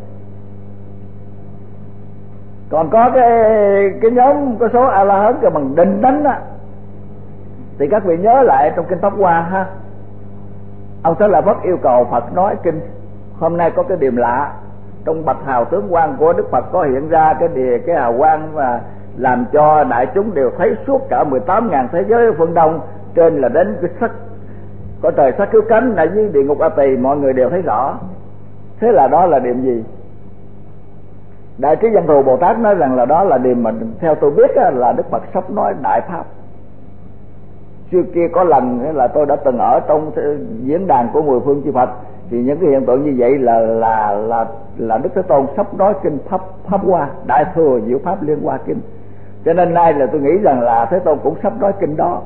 [SPEAKER 1] Còn có cái nhóm có số A La Hán kêu bằng định tánh á, thì các vị nhớ lại trong kinh Pháp Hoa ha, ông Xá Lợi Phất yêu cầu Phật nói kinh. Hôm nay có cái điểm lạ, trong bạch hào tướng quang của Đức Phật có hiện ra cái hào quang mà làm cho đại chúng đều thấy suốt cả 18.000 thế giới phương Đông, trên là đến cái sắc có trời sắc cứu cánh, là dưới địa ngục A Tỳ mọi người đều thấy rõ. Thế là đó là điểm gì? Đại trí Văn Thù Bồ Tát nói rằng là đó là điểm mà theo tôi biết là Đức Phật sắp nói đại pháp. Trước kia có lần là tôi đã từng ở trong diễn đàn của 10 phương chư Phật, thì những cái hiện tượng như vậy là Đức Thế Tôn sắp nói kinh Pháp Hoa, Đại Thừa Diệu Pháp Liên Hoa Kinh. Cho nên nay là tôi nghĩ rằng là Thế Tôn cũng sắp nói kinh đó.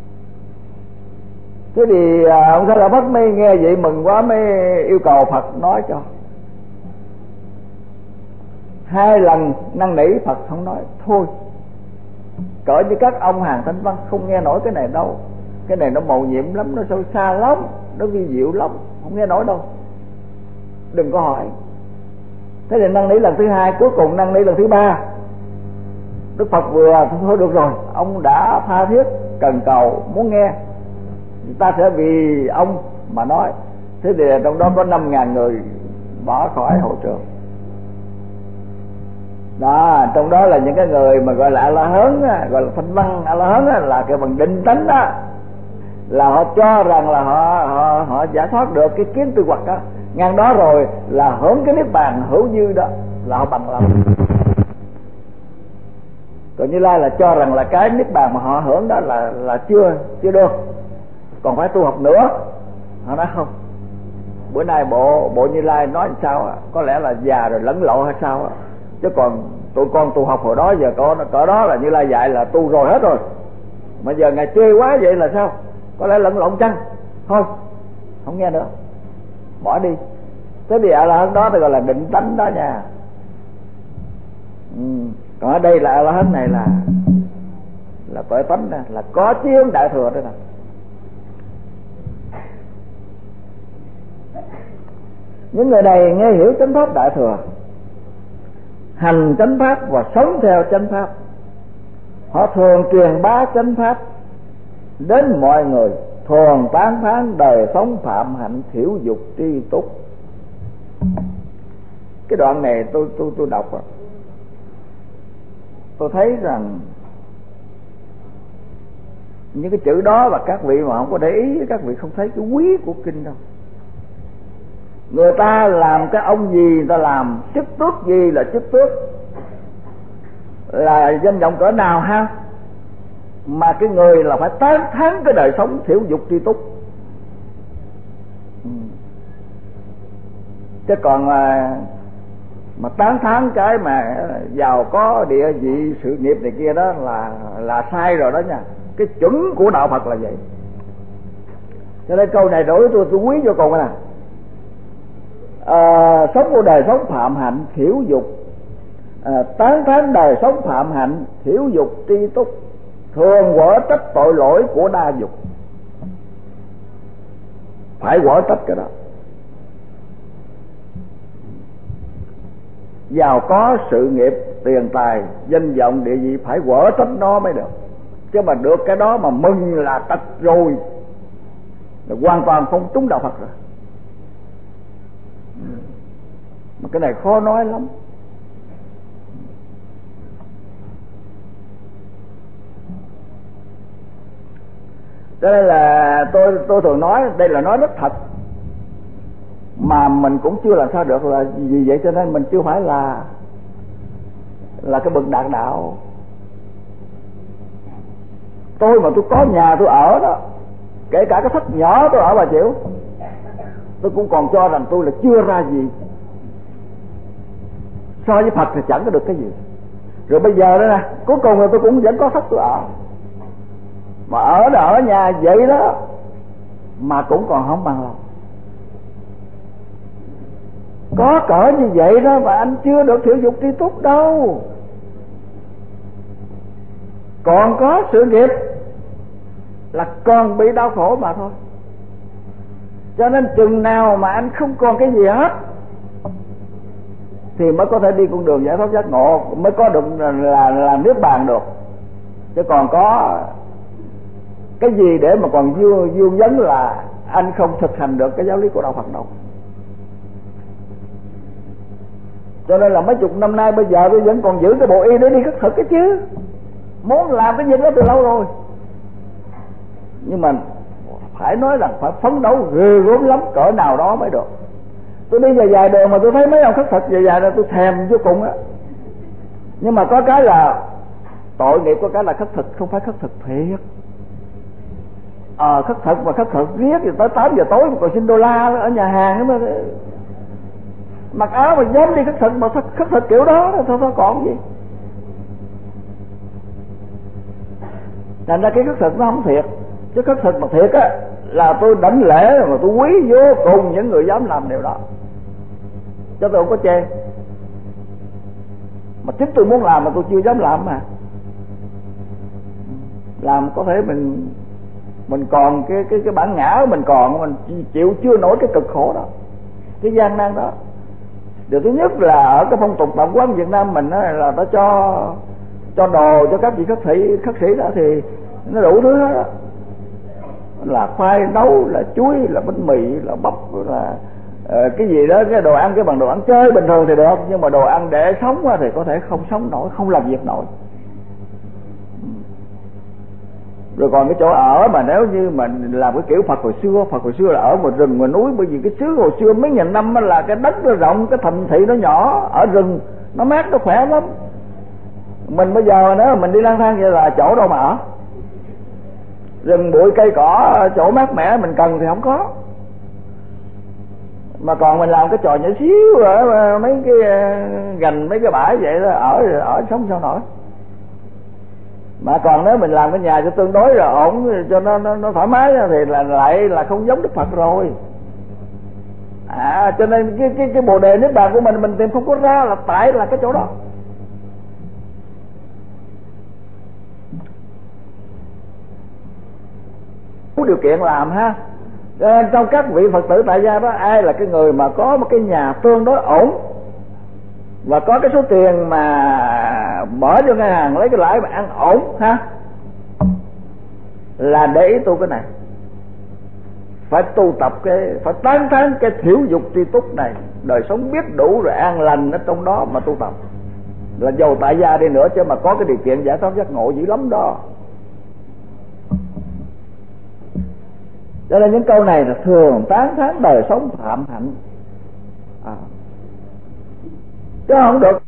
[SPEAKER 1] Thế thì ông Xá Lợi Phất mới nghe vậy mừng quá, mới yêu cầu Phật nói cho. 2 lần năn nỉ Phật không nói, thôi cỡ như các ông hàng thanh văn không nghe nổi cái này đâu, cái này nó mầu nhiệm lắm, nó sâu xa lắm, nó vi diệu lắm, không nghe nổi đâu, đừng có hỏi. Thế thì năn nỉ lần thứ 2, cuối cùng năn nỉ lần thứ 3, Đức Phật vừa thôi được rồi, ông đã tha thiết cần cầu muốn nghe, ta sẽ vì ông mà nói. Thế thì trong đó có 5.000 người bỏ khỏi hội trường. Đó, trong đó là những cái người mà gọi là A La Hán, gọi là thanh văn A La Hán là cái bằng định tánh đó, là họ cho rằng là họ giải thoát được cái kiến tư hoặc đó, ngang đó rồi là hưởng cái niết bàn hữu dư đó là họ bằng lòng. Còn Như Lai là cho rằng là cái niết bàn mà họ hưởng đó là chưa được, còn phải tu học nữa. Họ nói không, bữa nay bộ Như Lai nói sao có lẽ là già rồi lẫn lộn hay sao chứ còn tụi con tu học hồi đó giờ cỡ đó là Như Lai dạy là tu rồi hết rồi, mà giờ ngài chê quá vậy là sao, có lẽ lẫn lộn chăng? Thôi không nghe nữa, bỏ đi. Thế thì A La Hán đó thì gọi là định tánh đó nha. Còn ở đây là A La Hán này là tuệ tánh nè, là có chí hướng đại thừa đó nè. Những người này nghe hiểu chánh pháp đại thừa, hành chánh pháp và sống theo chánh pháp. Họ thường truyền bá chánh pháp đến mọi người, thường tán thán đời sống phạm hạnh thiểu dục tri túc. Cái đoạn này tôi đọc tôi thấy rằng những cái chữ đó là các vị mà không có để ý, các vị không thấy cái quý của kinh đâu. Người ta làm cái ông gì người ta làm, chức tước gì là chức tước, là danh vọng cỡ nào ha, mà cái người là phải tán thán cái đời sống thiểu dục tri túc. Chứ còn mà tán thán cái mà giàu có địa vị sự nghiệp này kia đó là sai rồi đó nha. Cái chuẩn của đạo Phật là vậy. Cho nên câu này đối với tôi quý vô cùng nè. Sống của đời sống phạm hạnh thiểu dục, tán thán đời sống phạm hạnh thiểu dục tri túc, thường quở trách tội lỗi của đa dục. Phải quở trách cái đó. Giàu có sự nghiệp tiền tài danh vọng địa vị phải quở trách nó mới được, chứ mà được cái đó mà mừng là tật rồi, là hoàn toàn không trúng đạo Phật rồi. Mà cái này khó nói lắm. Cho nên là tôi thường nói đây là nói rất thật, mà mình cũng chưa làm sao được, là vì vậy cho nên mình chưa phải là cái bậc đạt đạo. Tôi mà tôi có nhà tôi ở đó, kể cả cái thất nhỏ tôi ở bà chịu, tôi cũng còn cho rằng tôi là chưa ra gì, so với Phật thì chẳng có được cái gì. Rồi bây giờ đó nè, cuối cùng là tôi cũng vẫn có thất tôi ở, mà ở nhà vậy đó mà cũng còn không bằng lòng. Có cỡ như vậy đó mà anh chưa được thiểu dục tri túc đâu, còn có sự nghiệp là còn bị đau khổ mà thôi. Cho nên chừng nào mà anh không còn cái gì hết thì mới có thể đi con đường giải thoát giác ngộ, mới có được là niết bàn được. Chứ còn có cái gì để mà còn dương vấn là anh không thực hành được cái giáo lý của đạo Phật đâu. Cho nên là mấy chục năm nay bây giờ tôi vẫn còn giữ cái bộ y để đi khất thực cái chứ, muốn làm cái việc đó từ lâu rồi. Nhưng mà phải nói rằng phải phấn đấu ghê gớm lắm cỡ nào đó mới được. Tôi đi dài đường mà tôi thấy mấy ông khất thực dài rồi tôi thèm vô cùng á. Nhưng mà có cái là tội nghiệp, có cái là khất thực không phải khất thực thiệt. Khất thực mà khất thực riết thì tới 8 giờ tối mà còn xin đô la ở nhà hàng đó, mà mặc áo mà dám đi khất thực mà khất thực kiểu đó thôi còn gì. Thành ra cái khất thực nó không thiệt. Chứ khất thực mà thiệt á là tôi đảnh lễ mà tôi quý vô cùng những người dám làm điều đó, cho tôi không có chê. Mà chính tôi muốn làm mà tôi chưa dám làm mà. Làm có thể mình còn cái bản ngã mình còn, mình chịu chưa nổi cái cực khổ đó, cái gian nan đó. Điều thứ nhất là ở cái phong tục tập quán Việt Nam mình là nó cho đồ cho các vị khất sĩ đó thì nó đủ thứ hết đó. Là khoai nấu, là chuối, là bánh mì, là bắp, là cái gì đó, cái đồ ăn cái bằng đồ ăn chơi bình thường thì được, nhưng mà đồ ăn để sống thì có thể không sống nổi, không làm việc nổi. Rồi còn cái chỗ ở mà nếu như mà làm cái kiểu Phật hồi xưa là ở một rừng mà núi, bởi vì cái xứ hồi xưa mấy nghìn năm là cái đất nó rộng, cái thành thị nó nhỏ, ở rừng nó mát nó khỏe lắm. Mình bây giờ nếu mà mình đi lang thang vậy là chỗ đâu mà ở, rừng bụi cây cỏ chỗ mát mẻ mình cần thì không có. Mà còn mình làm cái trò nhỏ xíu ở mấy cái gành mấy cái bãi vậy đó, ở sống sao nổi. Mà còn nếu mình làm cái nhà cho tương đối là ổn, cho nó thoải mái thì lại là không giống Đức Phật rồi. Cho nên cái bồ đề niết bàn của mình tìm không có ra là tại là cái chỗ đó. Có điều kiện làm ha. Trong các vị Phật tử tại gia đó, ai là cái người mà có một cái nhà tương đối ổn và có cái số tiền mà bỏ vô ngân hàng lấy cái lãi mà ăn ổn ha, là để ý tu cái này. Phải tu tập phải tán thán cái thiểu dục tri túc này, đời sống biết đủ rồi an lành ở trong đó mà tu tập. Là dầu tại gia đi nữa chứ mà có cái điều kiện giải thoát giác ngộ dữ lắm đó. Cho nên những câu này là thường tán thán đời sống phạm hạnh, chứ không được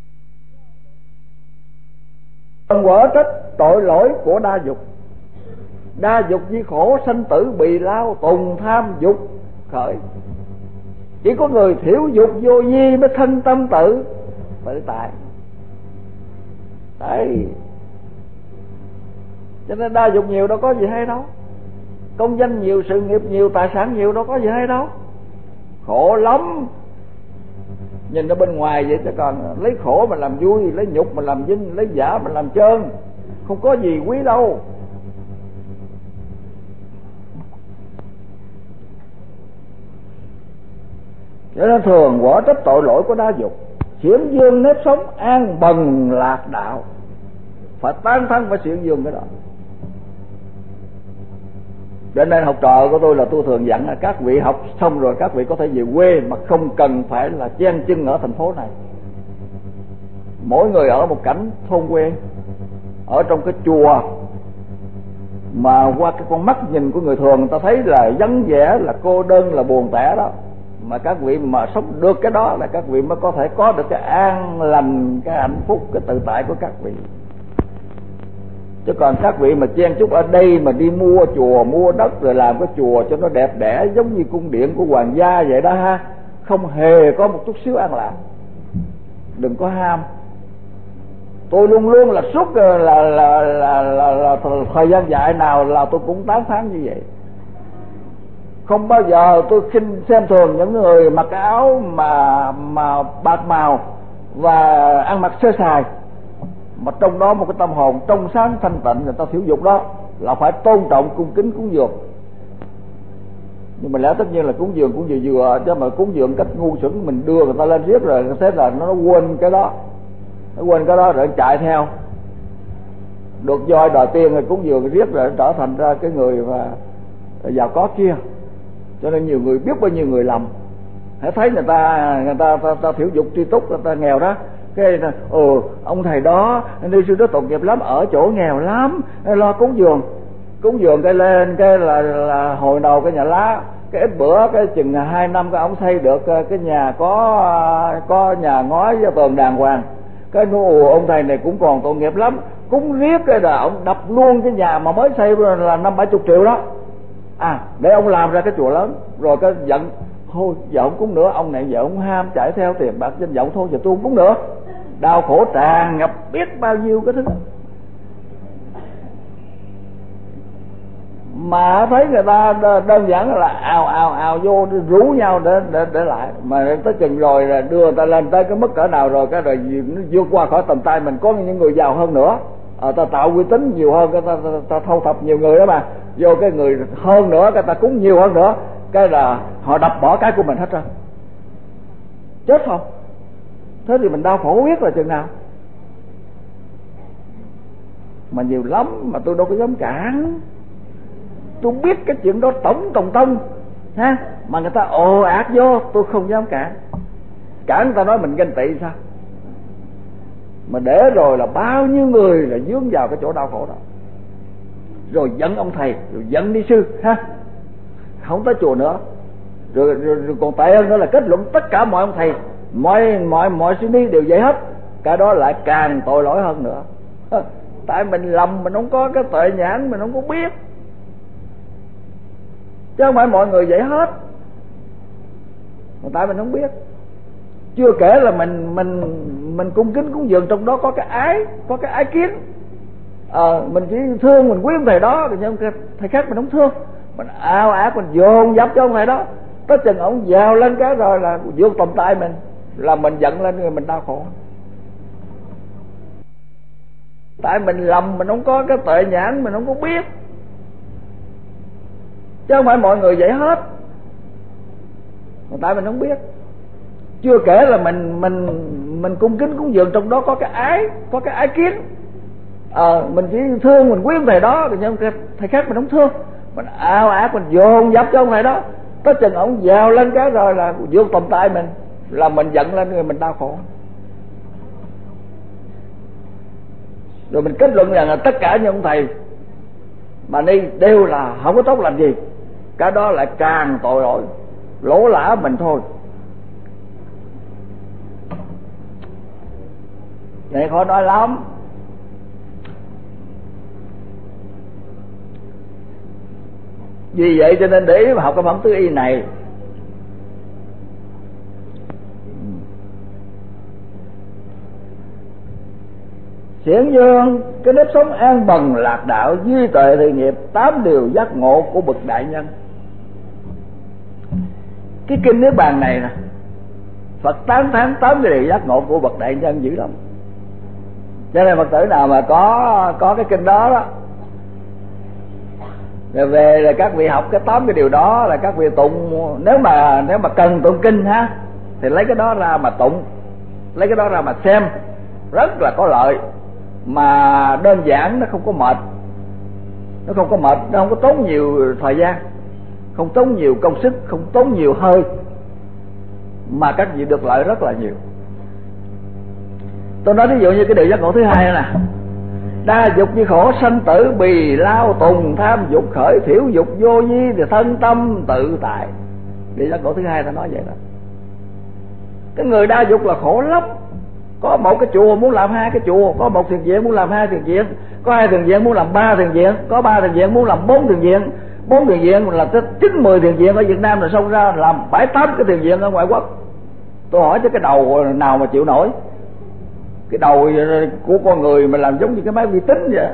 [SPEAKER 1] quở trách tội lỗi của đa dục. Đa dục di khổ sanh tử bì lao, tùng tham dục khởi. Chỉ có người thiểu dục vô vi mới thân tâm tự tại. Đấy, cho nên đa dục nhiều đâu có gì hay đâu, công danh nhiều, sự nghiệp nhiều, tài sản nhiều đâu có gì hay đâu. Khổ lắm. Nhìn ở bên ngoài vậy chứ còn lấy khổ mà làm vui, lấy nhục mà làm vinh, lấy giả mà làm trơn, không có gì quý đâu. Cho nên thường quở trách tội lỗi của đa dục, xiển dương nếp sống an bần lạc đạo. Phải tán thán, phải xiển dương cái đó. Cho nên học trò của tôi là tôi thường dặn là các vị học xong rồi các vị có thể về quê mà không cần phải là chen chân ở thành phố này. Mỗi người ở một cảnh thôn quê, ở trong cái chùa mà qua cái con mắt nhìn của người thường người ta thấy là vắng vẻ, là cô đơn, là buồn tẻ đó. Mà các vị mà sống được cái đó là các vị mới có thể có được cái an lành, cái hạnh phúc, cái tự tại của các vị. Chứ còn các vị mà chen chúc ở đây mà đi mua chùa mua đất rồi làm cái chùa cho nó đẹp đẽ giống như cung điện của hoàng gia vậy đó ha, không hề có một chút xíu an lạc. Đừng có ham. Tôi luôn luôn là suốt là thời gian dạy nào là tôi cũng tán thán như vậy. Không bao giờ tôi khinh xem thường những người mặc áo mà bạc màu và ăn mặc sơ sài, mà trong đó một cái tâm hồn trong sáng thanh tịnh, người ta thiểu dục đó là phải tôn trọng, cung kính, cúng dường. Nhưng mà lẽ tất nhiên là cúng dường cũng vừa chứ mà cúng dường cách ngu xuẩn, mình đưa người ta lên riết rồi thế là nó quên cái đó, rồi chạy theo được voi đòi tiền rồi cúng dường riết rồi trở thành ra cái người mà giàu có kia. Cho nên nhiều người, biết bao nhiêu người lầm, hãy thấy người ta thiểu dục tri túc, người ta nghèo đó, cái ông thầy đó đi sư đó tội nghiệp lắm, ở chỗ nghèo lắm, lo cúng dường cái lên cái là hồi đầu cái nhà lá, cái ít bữa cái chừng 2 năm cái ông xây được cái nhà có nhà ngói với tường đàng hoàng. Cái ông thầy này cũng còn tội nghiệp lắm, cúng riết cái là ông đập luôn cái nhà mà mới xây là 50-70 triệu đó, để ông làm ra cái chùa lớn. Rồi cái giận thôi giờ không cúng nữa, ông này giờ ông ham chạy theo tiền bạc danh vọng, thôi giờ tôi không cúng nữa. Đau khổ tràn ngập biết bao nhiêu cái thứ đó. Mà thấy người ta đơn giản là ào vô rú nhau để lại, mà tới chừng rồi là đưa người ta lên tới cái mức cỡ nào rồi cái rồi nó vượt qua khỏi tầm tay mình. Có những người giàu hơn nữa, ta tạo uy tín nhiều hơn, ta thâu thập nhiều người đó mà vô cái người hơn nữa, cái ta cúng nhiều hơn nữa, cái là họ đập bỏ cái của mình hết rồi, chết không? Thế thì mình đau khổ biết là chừng nào. Mà nhiều lắm mà tôi đâu có dám cản. Tôi biết cái chuyện đó tổng tông ha, mà người ta ồ ạt vô tôi không dám cản người ta nói mình ganh tị sao, mà để rồi là bao nhiêu người là vướng vào cái chỗ đau khổ đó, rồi giận ông thầy, rồi giận ni sư ha, không tới chùa nữa, rồi còn tệ hơn nữa là kết luận tất cả mọi ông thầy, mọi sư ni đều vậy hết, cái đó lại càng tội lỗi hơn nữa. Tại mình lầm, mình không có cái tuệ nhãn, mình không có biết, chứ không phải mọi người vậy hết, mà tại mình không biết. Chưa kể là mình cung kính cúng dường, trong đó có cái ái kiến. Mình chỉ thương, mình quý ông thầy đó, nhưng thầy khác mình không thương, mình ao ạt, mình dồn dập cho ông thầy đó, tới chừng ông vào lên cái rồi là vượt tầm tay mình, là mình giận lên người mình đau khổ. Tại mình lầm, mình không có cái tuệ nhãn, mình không có biết, chứ không phải mọi người vậy hết, mà tại mình không biết. Chưa kể là mình cung kính cúng dường, trong đó có cái ái kiến. Mình chỉ thương, mình quý ông thầy đó, nhưng thầy khác mình không thương, mình ao ạt, mình dồn dập cho ông thầy đó, tới chừng ông vào lên cái rồi là vượt tầm tay mình, là mình giận lên người mình đau khổ. Rồi mình kết luận rằng là tất cả những ông thầy mà ni đều là không có tốt lành gì, cái đó lại càng tội lỗi, lỗ lã mình thôi. Vậy khó nói lắm. Vì vậy cho nên để ý mà học cái phẩm tứ y này, xiển dương cái nếp sống an bần lạc đạo, duy tuệ thiện nghiệp, 8 điều giác ngộ của bậc đại nhân. Cái kinh Niết Bàn này nè, Phật tán thán 8 cái điều giác ngộ của bậc đại nhân dữ lắm. Cho nên Phật tử nào mà có cái kinh đó đó, rồi về là các vị học cái 8 cái điều đó, là các vị tụng. Nếu mà cần tụng kinh ha, thì lấy cái đó ra mà tụng, lấy cái đó ra mà xem, rất là có lợi, mà đơn giản, nó không có mệt, nó không có tốn nhiều thời gian, không tốn nhiều công sức, không tốn nhiều hơi, mà các vị được lợi rất là nhiều. Tôi nói ví dụ như cái điều giác ngộ thứ hai nè: đa dục như khổ, sanh tử bì lao tùng, tham dục khởi, thiểu dục vô vi, thì thân tâm tự tại. Điều giác ngộ thứ hai ta nói vậy đó. Cái người đa dục là khổ lắm. Có một cái chùa muốn làm 2 cái chùa, có một thiền viện muốn làm 2 thiền viện, có 2 thiền viện muốn làm 3 thiền viện, có 3 thiền viện muốn làm 4 thiền viện, 4 thiền viện là tới 9-10 thiền viện ở Việt Nam, rồi xông ra làm 7-8 cái thiền viện ở ngoại quốc. Tôi hỏi chứ cái đầu nào mà chịu nổi? Cái đầu của con người mà làm giống như cái máy vi tính vậy,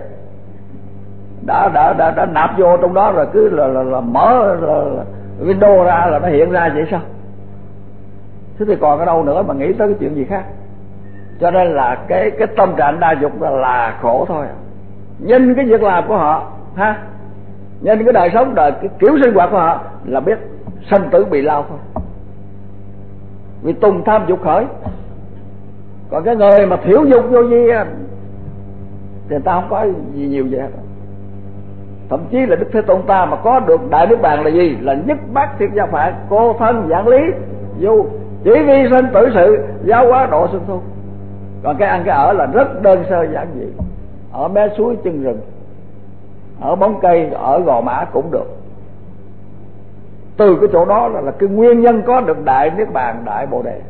[SPEAKER 1] đã nạp vô trong đó rồi cứ là mở Windows ra là nó hiện ra vậy sao? Thế thì còn ở đâu nữa mà nghĩ tới cái chuyện gì khác? Cho nên là cái tâm trạng đa dục là khổ thôi. Nhìn cái việc làm của họ ha, nhìn cái đời sống, cái kiểu sinh hoạt của họ là biết sanh tử bị lao thôi, vì tùng tham dục khởi. Còn cái người mà thiểu dục vô vi thì người ta không có gì nhiều vậy hết. Thậm chí là Đức Thế Tôn ta mà có được Đại Niết Bàn là gì? Là nhất bát thiệt gia phạn, cô thân giảng lý vô, chỉ vi sanh tử sự, giáo hóa độ sinh thu. Còn cái ăn cái ở là rất đơn sơ giản dị, ở mé suối chân rừng, ở bóng cây, ở gò mã cũng được. Từ cái chỗ đó là cái nguyên nhân có được Đại Niết Bàn, Đại Bồ Đề.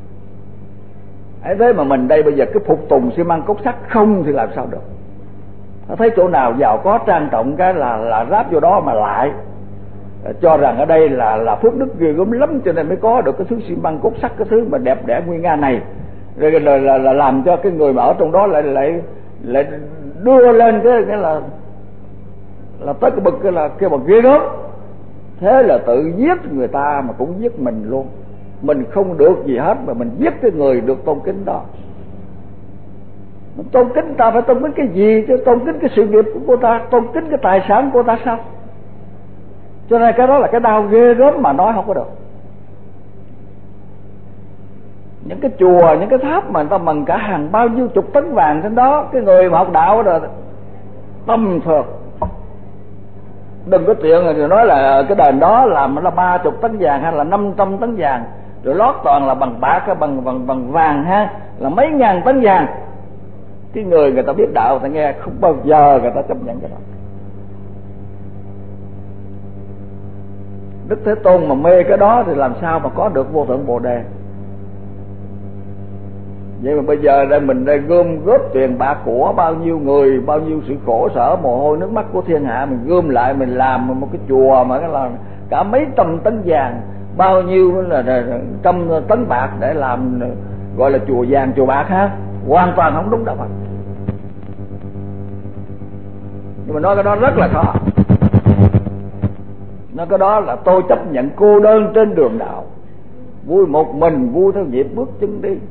[SPEAKER 1] Ấy thế mà mình đây bây giờ cứ phục tùng xi măng cốt sắt không thì làm sao được? Thấy chỗ nào giàu có trang trọng cái là ráp vô đó mà lại cho rằng ở đây là phước đức ghê gớm lắm, cho nên mới có được cái thứ xi măng cốt sắt, cái thứ mà đẹp đẽ nguy nga này, rồi là làm cho cái người mà ở trong đó lại đưa lên cái là tới cái bậc cái bậc ghê gớm. Thế là tự giết người ta mà cũng giết mình luôn. Mình không được gì hết mà mình giết cái người được tôn kính đó. Mình tôn kính ta phải tôn kính cái gì chứ? Tôn kính cái sự nghiệp của cô ta, tôn kính cái tài sản của cô ta sao? Cho nên cái đó là cái đau ghê gớm mà nói không có được. Những cái chùa, những cái tháp mà người ta mần cả hàng bao nhiêu chục tấn vàng trên đó, cái người mà học đạo rồi tâm thường Đừng có chuyện rồi nói là cái đền đó làm là 30 tấn vàng hay là 500 tấn vàng, rồi lót toàn là bằng bạc, bằng vàng ha, là mấy ngàn tấn vàng. Cái người ta biết đạo, người ta nghe không bao giờ người ta chấp nhận cái đó. Đức Thế Tôn mà mê cái đó thì làm sao mà có được vô thượng Bồ Đề. Vậy mà bây giờ đây mình đây gom góp tiền bạc của bao nhiêu người, bao nhiêu sự khổ sở, mồ hôi nước mắt của thiên hạ, mình gom lại mình làm một cái chùa mà cái là cả mấy trăm tấn vàng, bao nhiêu là trăm tấn bạc để làm gọi là chùa vàng chùa bạc ha, hoàn toàn không đúng đạo Phật. Nhưng mà nói cái đó rất là khó. Nói cái đó là tôi chấp nhận cô đơn trên đường đạo, vui một mình, vui theo nhịp bước chân đi.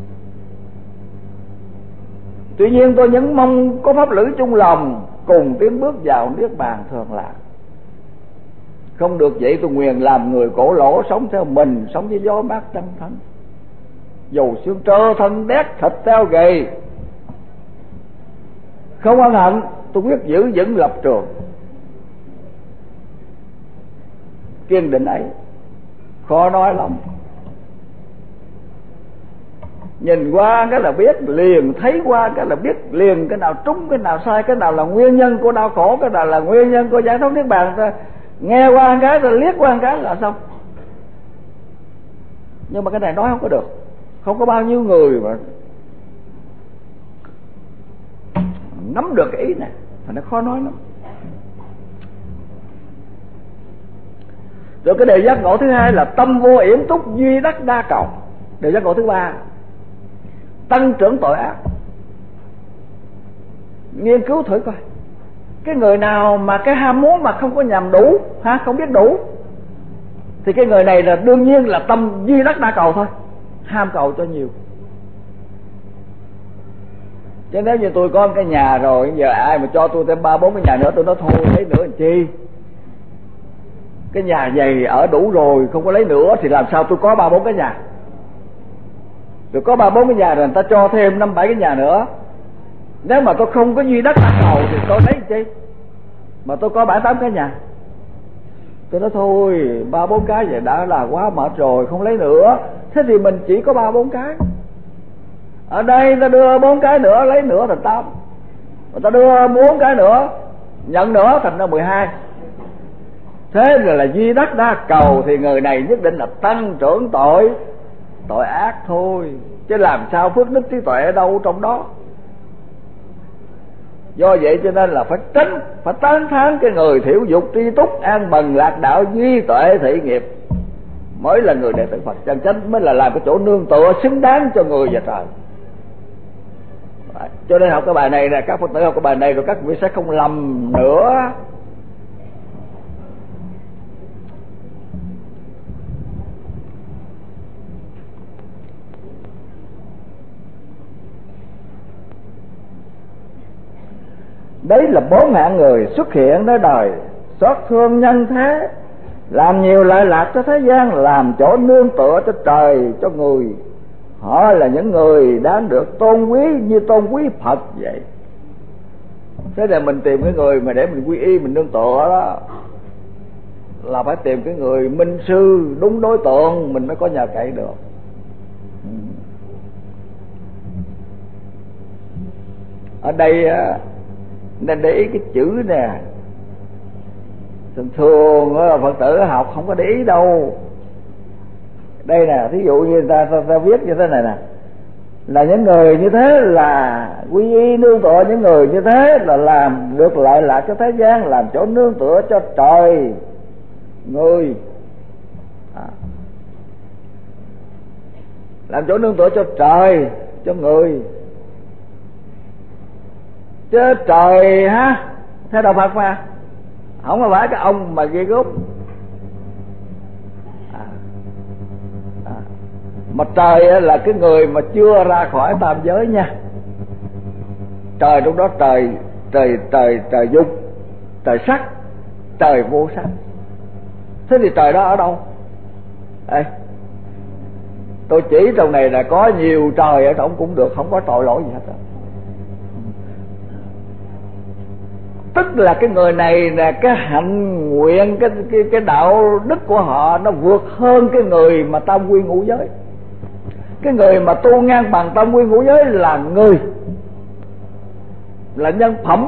[SPEAKER 1] Tuy nhiên tôi vẫn mong có pháp lữ chung lòng, cùng tiến bước vào niết bàn thường lạc. Không được vậy tôi nguyện làm người cổ lỗ, sống theo mình, sống với gió mát chân thân. Dầu xương trơ thân đét, thịt teo gầy, không ân hận, tôi quyết giữ vững lập trường. Kiên định ấy khó nói lắm. Nhìn qua cái là biết liền, thấy qua cái là biết liền, cái nào trúng, cái nào sai, cái nào là nguyên nhân của đau khổ, cái nào là nguyên nhân của giải thoát niết bàn. Nghe qua cái rồi liếc qua cái là xong. Nhưng mà cái này nói không có được, không có bao nhiêu người mà nắm được cái ý này, mà nó khó nói lắm. Rồi cái đề giác ngộ thứ hai là tâm vô yểm túc duy đắc đa cầu. Đề giác ngộ thứ ba, tăng trưởng tội ác. Nghiên cứu thử coi, cái người nào mà cái ham muốn mà không có nhằm đủ ha, không biết đủ, thì cái người này là đương nhiên là tâm duy đắc đa cầu thôi, ham cầu cho nhiều. Chứ nếu như tôi có cái nhà rồi, giờ ai mà cho tôi thêm 3-4 cái nhà nữa, tôi nói thôi lấy nữa làm chi. Cái nhà dày ở đủ rồi, không có lấy nữa thì làm sao tôi có 3-4 cái nhà. Rồi có 3-4 cái nhà rồi người ta cho thêm 5-7 cái nhà nữa. Nếu mà tôi không có duy đắc đa cầu thì tôi lấy làm chi. Mà tôi có 7-8 cái nhà, tôi nói thôi 3-4 cái vậy đã là quá mệt rồi, không lấy nữa. Thế thì mình chỉ có 3-4 cái. Ở đây ta đưa 4 cái nữa, lấy nữa thành 8. Người ta đưa 4 cái nữa, nhận nữa thành ra 12. Thế rồi là duy đắc đa cầu thì người này nhất định là tăng trưởng tội ác thôi, chứ làm sao phước đức trí tuệ ở đâu trong đó. Do vậy cho nên là phải tán thán cái người thiểu dục tri túc, an bần lạc đạo, duy tuệ thị nghiệp mới là người đệ tử Phật chân chánh, mới là làm cái chỗ nương tựa xứng đáng cho người và trời. Cho nên học cái bài này nè, các Phật tử học cái bài này rồi các vị sẽ không lầm nữa. Đấy là 4 hạng người xuất hiện nơi đời, xót thương nhân thế, làm nhiều lợi lạc cho thế gian, làm chỗ nương tựa cho trời cho người. Họ là những người đáng được tôn quý như tôn quý Phật vậy. Thế là mình tìm cái người mà để mình quy y, mình nương tựa đó, là phải tìm cái người minh sư đúng đối tượng mình mới có nhờ cậy được. Ở đây nên để ý cái chữ nè, thường Phật tử học không có để ý đâu. Đây nè, thí dụ như ta viết như thế này nè, là những người như thế là quy y nương tựa, những người như thế là làm được lợi lạc cho thế gian, làm chỗ nương tựa cho trời người. Làm chỗ nương tựa cho trời cho người. Chứ trời ha, theo đạo Phật mà không phải cái ông mà ghê gớm. Mà trời là cái người mà chưa ra khỏi tam giới nha. Trời lúc đó trời dục, trời sắc, trời vô sắc. Thế thì trời đó ở đâu? Đây, tôi chỉ trong này là có nhiều trời ở trong cũng được, không có tội lỗi gì hết đó. Tức là cái người này là cái hạnh nguyện, cái đạo đức của họ nó vượt hơn cái người mà tam quy ngũ giới. Cái người mà tu ngang bằng tam quy ngũ giới là người, là nhân phẩm,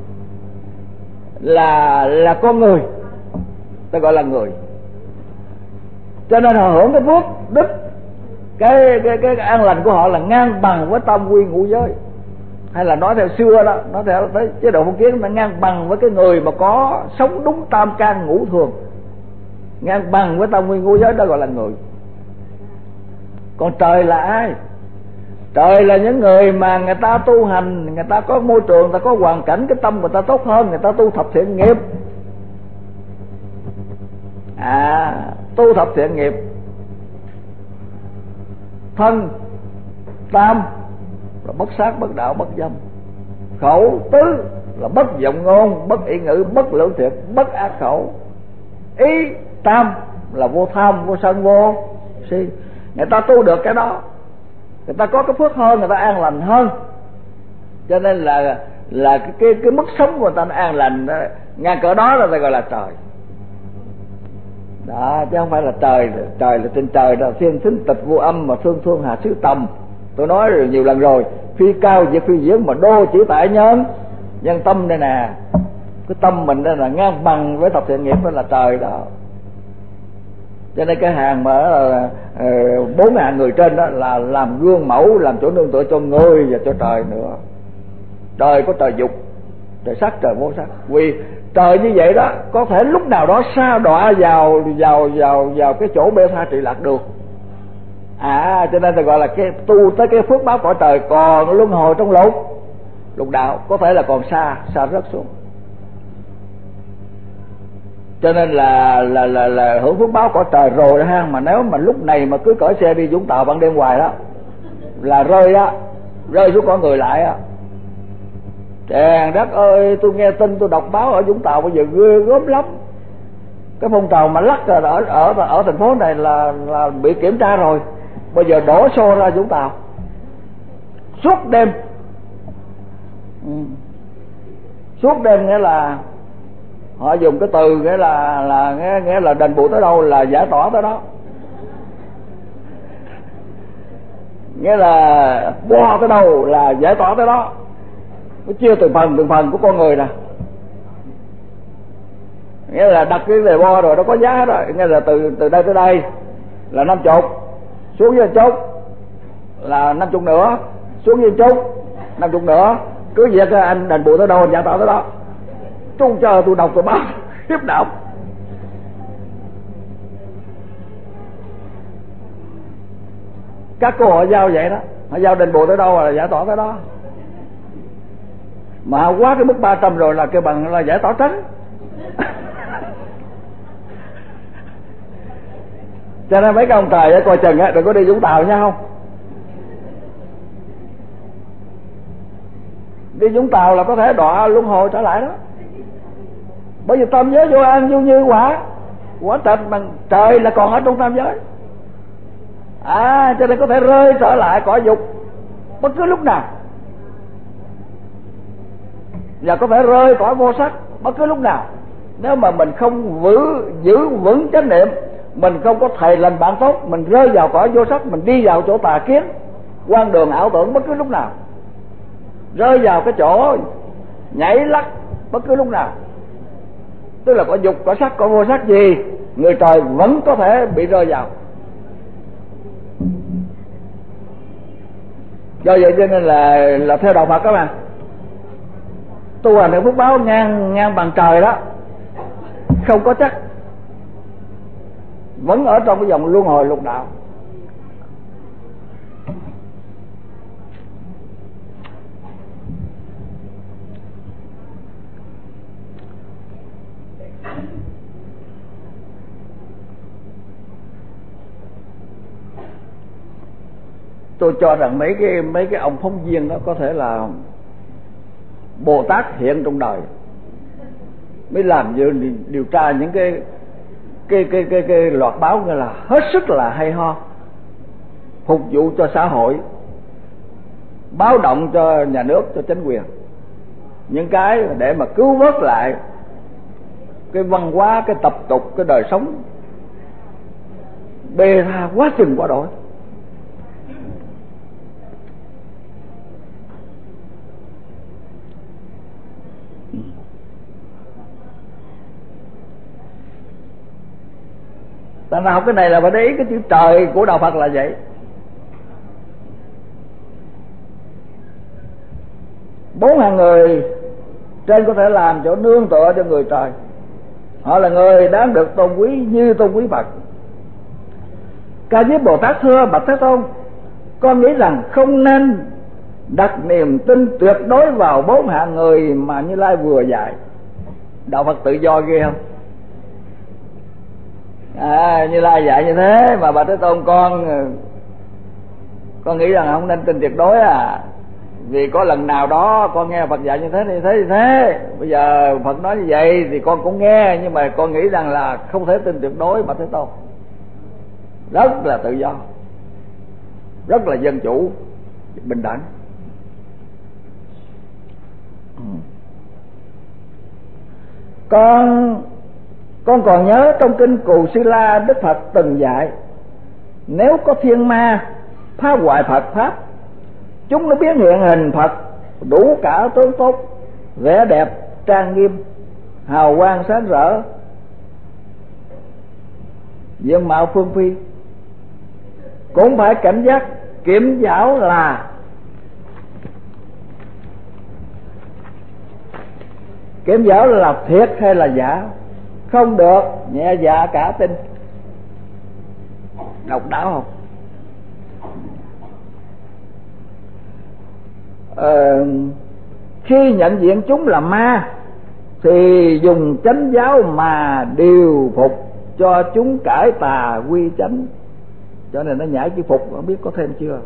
[SPEAKER 1] là con người, ta gọi là người. Cho nên họ hưởng cái phước đức, cái an lành của họ là ngang bằng với tam quy ngũ giới. Hay là nói theo xưa đó, nói theo tới chế độ phong kiến, nó ngang bằng với cái người mà có sống đúng tam can ngũ thường, ngang bằng với tam quy ngũ giới, đó gọi là người. Còn trời là ai? Trời là những người mà người ta tu hành, người ta có môi trường, người ta có hoàn cảnh, cái tâm người ta tốt hơn, người ta tu thập thiện nghiệp. Tu thập thiện nghiệp. Thân, tam là bất sát, bất đạo, bất dâm. Khẩu, tứ là bất vọng ngôn, bất ý ngữ, bất lưỡng thiệt, bất ác khẩu. Ý, tam là vô tham, vô sân, vô si. Người ta tu được cái đó, người ta có cái phước hơn, người ta an lành hơn. Cho nên là cái mức sống của người ta an lành, ngang cỡ đó là ta gọi là trời. Đó, chứ không phải là trời. Trời là trên trời đó, thiên thính tịch vô âm, mà thương thương hà xứ tầm. Tôi nói rồi nhiều lần rồi, phi cao diệt phi diễn, mà đô chỉ tại nhân tâm đây nè. Cái tâm mình đây là ngang bằng với thập thiện nghiệp, đó là trời đó. Cho nên cái hàng mà 4 hàng người trên đó là làm gương mẫu, làm chỗ nương tựa cho người và cho trời nữa. Trời có trời dục, trời sắc, trời vô sắc. Vì trời như vậy đó, có thể lúc nào đó sa đọa vào cái chỗ bê tha trị lạc được. Cho nên ta gọi là cái tu tới cái phước báo cõi trời, còn luân hồi trong lục đạo, có thể là còn xa rớt xuống. Cho nên là hưởng phước báo cõi trời rồi ha. Mà nếu mà lúc này mà cứ cởi xe đi Vũng Tàu ban đêm hoài đó, là rơi xuống con người lại á. Trời đất ơi, tôi nghe tin, tôi đọc báo ở Vũng Tàu bây giờ ghê gớm lắm. Cái phong trào mà lắc ở thành phố này là bị kiểm tra rồi. Bây giờ đổ xô ra Vũng Tàu suốt đêm. Suốt đêm nghĩa là họ dùng cái từ nghĩa là đền bù tới đâu là giải tỏa tới đó. Nghĩa là bo tới đâu là giải tỏa tới đó. Nó chia từng phần của con người nè. Nghĩa là đặt cái đề bo rồi nó có giá rồi. Nghĩa là từ đây tới đây là 50, xuống dưới chút là 50 nữa, xuống dưới chút 50 nữa. Cứ việc anh đền bù tới đâu anh giải tỏa tới đó. Trung chờ tôi đọc tôi báo khiếp động. Các cô họ giao vậy đó, họ giao đền bù tới đâu là giải tỏa tới đó. Mà quá cái mức 300 rồi là kêu bằng là giải tỏa trắng. Cho nên mấy cái ông trời coi chừng đừng có đi Vũng Tàu nha. Không đi Vũng Tàu là có thể đọa luân hồi trở lại đó. Bởi vì tam giới vô an vô như quả trạch, bằng trời là còn ở trong tam giới. Cho nên có thể rơi trở lại cõi dục bất cứ lúc nào, và có thể rơi cõi vô sắc bất cứ lúc nào. Nếu mà mình không giữ vững chánh niệm, mình không có thầy lành bạn tốt, mình rơi vào cõi vô sắc, mình đi vào chỗ tà kiến, quan đường ảo tưởng bất cứ lúc nào, rơi vào cái chỗ nhảy lắc bất cứ lúc nào. Tức là có dục, có sắc, có vô sắc gì, người trời vẫn có thể bị rơi vào. Do vậy cho nên là theo đạo Phật các bạn, tu hành được phước báo ngang bằng trời đó không có chắc, vẫn ở trong cái vòng luân hồi lục đạo. Tôi cho rằng mấy cái ông phóng viên đó có thể là Bồ Tát hiện trong đời mới làm điều tra những cái loạt báo như là hết sức là hay ho, phục vụ cho xã hội, báo động cho nhà nước, cho chính quyền. những cái để mà cứu vớt lại cái văn hóa, cái tập tục, cái đời sống bê tha quá chừng quá đổi. Ta nào học cái này là phải để ý cái chữ trời của đạo Phật là vậy. Bốn hàng người trên có thể làm chỗ nương tựa cho người trời. Họ là người đáng được tôn quý như tôn quý Phật. Ca Diếp Bồ Tát thưa bạch Thế Tôn, con nghĩ rằng không nên đặt niềm tin tuyệt đối vào bốn hạng người mà Như Lai vừa dạy. Đạo Phật tự do ghê không? Như Lai dạy như thế mà bạch Thế Tôn con nghĩ rằng không nên tin tuyệt đối à? Vì có lần nào đó con nghe Phật dạy như thế, bây giờ Phật nói như vậy thì con cũng nghe, nhưng mà con nghĩ rằng là không thể tin tuyệt đối bạch Thế Tôn. Rất là tự do, rất là dân chủ, bình đẳng. Con còn nhớ trong kinh Cù Sư La, Đức Phật từng dạy, nếu có thiên ma phá hoại Phật pháp, chúng nó biến hiện hình Phật đủ cả tướng tốt, vẻ đẹp trang nghiêm, hào quang sáng rỡ, diện mạo phương phi, cũng phải cảnh giác kiểm giảo là thiệt hay là giả, không được nhẹ dạ cả tin. Độc đáo không? Khi nhận diện chúng là ma thì dùng chánh giáo mà điều phục cho chúng cải tà quy chánh. Cho nên nó nhảy chữ phục, không biết có thêm chưa.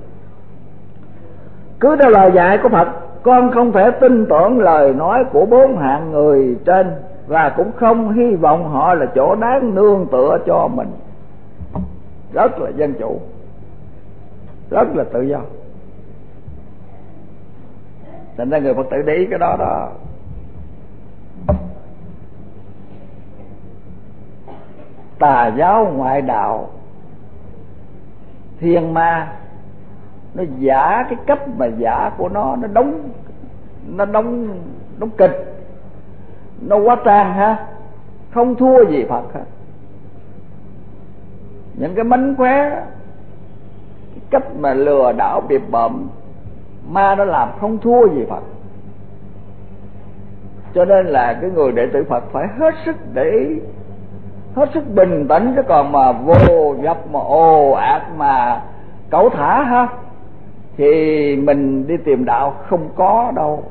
[SPEAKER 1] Cứ theo lời dạy của Phật, con không thể tin tưởng lời nói của bốn hạng người trên, và cũng không hy vọng họ là chỗ đáng nương tựa cho mình. Rất là dân chủ, rất là tự do. Thành ra người Phật tử để ý cái đó đó. Tà giáo ngoại đạo, thiên ma, nó giả cái cách mà giả của nó đóng kịch, nó quá trang ha, không thua gì Phật ha. Những cái mánh khóe, cái cách mà lừa đảo bịp bợm, ma nó làm không thua gì Phật. Cho nên là cái người đệ tử Phật phải hết sức để ý, hết sức bình tĩnh, chứ còn mà vô dập mà ồ ạt mà cẩu thả ha, thì mình đi tìm đạo không có đâu.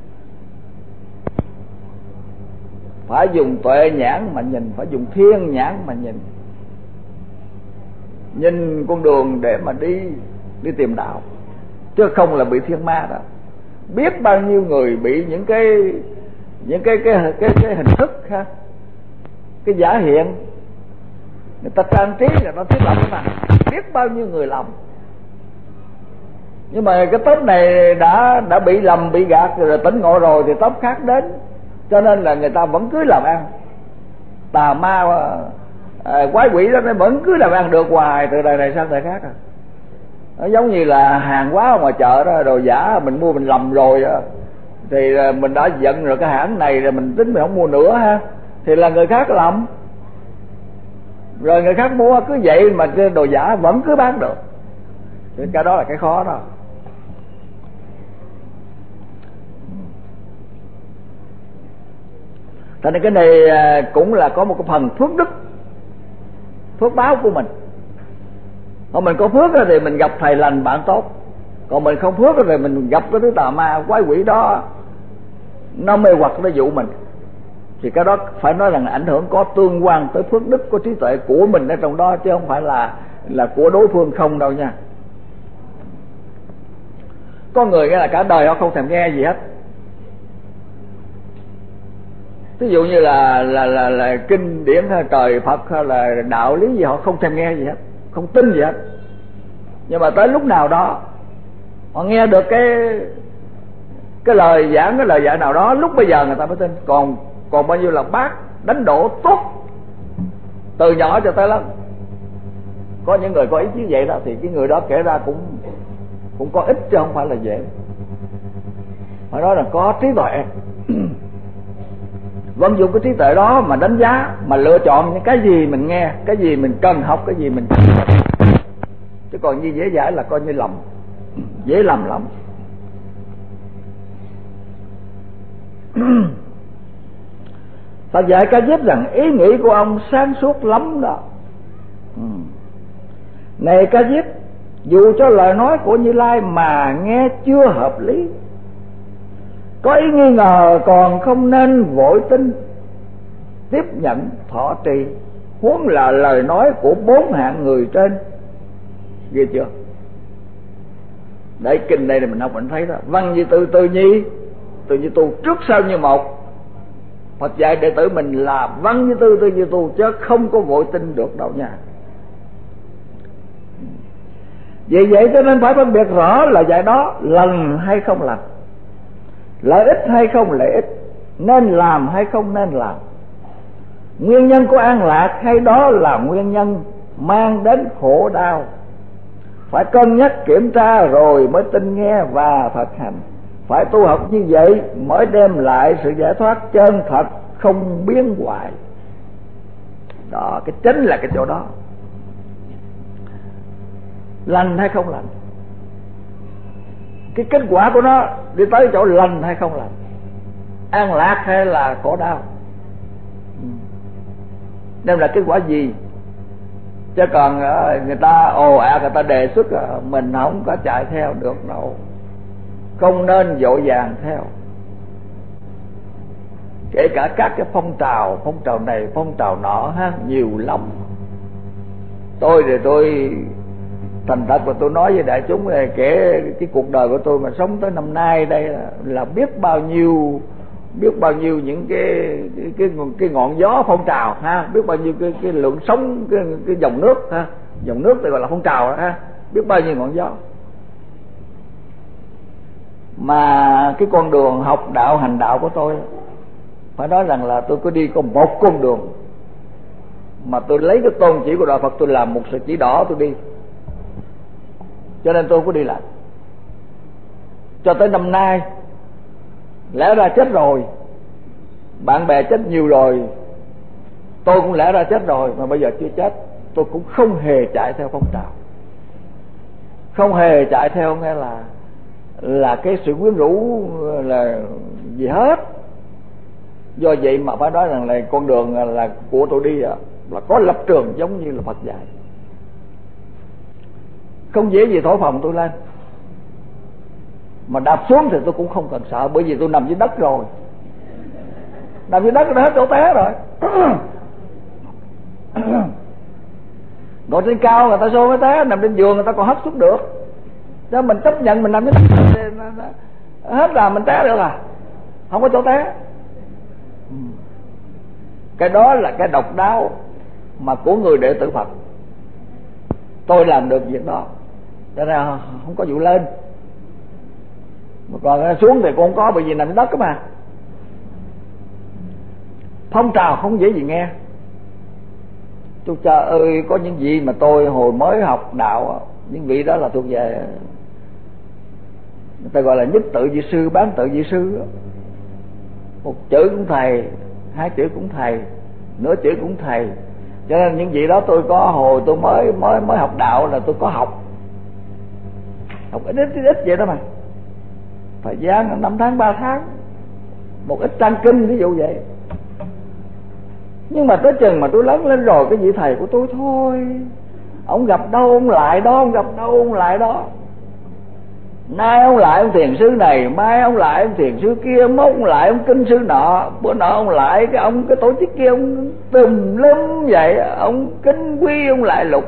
[SPEAKER 1] Phải dùng tuệ nhãn mà nhìn, phải dùng thiên nhãn mà nhìn con đường để mà đi tìm đạo, chứ không là bị thiên ma đó. Biết bao nhiêu người bị những cái hình thức ha, cái giả hiện, người ta trang trí là nó thiết lập mà, biết bao nhiêu người làm. Nhưng mà cái tốp này đã bị lầm, bị gạt rồi tỉnh ngộ rồi thì tốp khác đến, cho nên là người ta vẫn cứ làm ăn. Tà ma quái quỷ đó nó vẫn cứ làm ăn được hoài, từ đời này sang đời khác. Nó giống như là hàng hóa ở ngoài chợ đó, đồ giả mình mua mình lầm rồi đó, thì mình đã giận rồi cái hãng này rồi mình tính mình không mua nữa ha, thì là người khác lầm, rồi người khác mua, cứ vậy mà cái đồ giả vẫn cứ bán được. Thì cái đó là cái khó đó. Cho nên cái này cũng là có một cái phần phước đức, phước báo của mình. Còn mình có phước thì mình gặp thầy lành bạn tốt, còn mình không phước thì mình gặp cái thứ tà ma quái quỷ đó, nó mê hoặc nó dụ mình, thì cái đó phải nói rằng ảnh hưởng có tương quan tới phước đức, có trí tuệ của mình ở trong đó, chứ không phải là của đối phương không đâu nha. Có người nghe là cả đời họ không thèm nghe gì hết. Ví dụ như là kinh điển hay trời Phật hay là đạo lý gì họ không thèm nghe gì hết, không tin gì hết. Nhưng mà tới lúc nào đó họ nghe được cái lời giảng nào đó lúc bây giờ người ta mới tin. Còn bao nhiêu là bác đánh đổ tốt từ nhỏ cho tới lớn. Có những người có ý chí vậy đó, thì cái người đó kể ra cũng có ích chứ không phải là dễ. Phải nói là có trí tuệ. Vận dụng cái trí tuệ đó mà đánh giá, mà lựa chọn những cái gì mình nghe, cái gì mình cần học, cái gì mình cần. Chứ còn như dễ dãi là coi như lầm, dễ lầm lắm. Phật dạy Ca Diếp rằng ý nghĩ của ông sáng suốt lắm đó. Này Ca Diếp, dù cho lời nói của Như Lai mà nghe chưa hợp lý, có ý nghi ngờ, còn không nên vội tin, tiếp nhận thọ trì, huống là lời nói của 4 hạng người trên. Ghê chưa? Đấy, kinh đây là mình học mình thấy đó. Văn như tư, tư nhi tu, trước sau như một. Phật dạy đệ tử mình là văn như tư, tư như tu, chứ không có vội tin được đâu nha. Vì vậy cho nên phải phân biệt rõ là dạy đó lành hay không lành, lợi ích hay không lợi ích, nên làm hay không nên làm, nguyên nhân của an lạc hay đó là nguyên nhân mang đến khổ đau. Phải cân nhắc kiểm tra rồi mới tin nghe và thực hành. Phải tu học như vậy mới đem lại sự giải thoát chân thật, không biến hoại. Đó, cái chính là cái chỗ đó. Lành hay không lành, cái kết quả của nó đi tới chỗ lành hay không lành, an lạc hay là khổ đau, đem lại kết quả gì. Chứ còn người ta ồ ạt, người ta đề xuất, mình không có chạy theo được đâu. Không nên vội vàng theo. Kể cả các cái phong trào này, phong trào nọ ha, nhiều lắm. Tôi thành thật và tôi nói với đại chúng là kể cái cuộc đời của tôi mà sống tới năm nay đây là biết bao nhiêu những cái ngọn gió phong trào ha, biết bao nhiêu cái lượng sống, cái dòng nước ha, dòng nước thì gọi là phong trào đó ha, biết bao nhiêu ngọn gió. Mà cái con đường học đạo hành đạo của tôi phải nói rằng là tôi có đi có một con đường mà tôi lấy cái tôn chỉ của đạo Phật, tôi làm một sợi chỉ đỏ tôi đi, cho nên tôi không có đi lại. Cho tới năm nay lẽ ra chết rồi, bạn bè chết nhiều rồi, tôi cũng lẽ ra chết rồi, mà bây giờ chưa chết. Tôi cũng không hề chạy theo phong trào, không hề chạy theo nghe là cái sự quyến rũ là gì hết. Do vậy mà phải nói rằng là con đường là của tôi đi là có lập trường giống như là Phật dạy. Không dễ gì thổi phồng tôi lên, mà đạp xuống thì tôi cũng không cần sợ, bởi vì tôi nằm dưới đất rồi. Nằm dưới đất nó hết chỗ té rồi. Ngồi trên cao người ta xô mới té, nằm trên giường người ta còn hất xuống được. Cho mình chấp nhận mình nằm dưới đất hết là mình té được à, không có chỗ té. Cái đó là cái độc đáo mà của người đệ tử Phật. Tôi làm được việc đó, cho nên không có vụ lên. Mà còn xuống thì cũng không có, bởi vì nằm đất mà. Phong trào không dễ gì nghe. Tôi trời ơi, có những gì mà tôi hồi mới học đạo, những vị đó là thuộc về người ta gọi là nhất tự vị sư, bán tự vị sư đó. Một chữ cũng thầy, 2 chữ cũng thầy, nửa chữ cũng thầy. Cho nên những vị đó tôi có hồi tôi mới học đạo là tôi có học ít vậy đó mà. Thời gian 5 tháng 3 tháng, một ít trang kinh ví dụ vậy. Nhưng mà tới chừng mà tôi lớn lên rồi, cái vị thầy của tôi thôi, ông gặp đâu ông lại đó, ông gặp đâu ông lại đó. Nay ông lại ông thiền sư này, mai ông lại ông thiền sư kia, mốt ông lại ông kinh sư nọ, bữa nọ ông lại cái tổ chức kia ông tùm lum vậy, ông kính quy ông lại lục.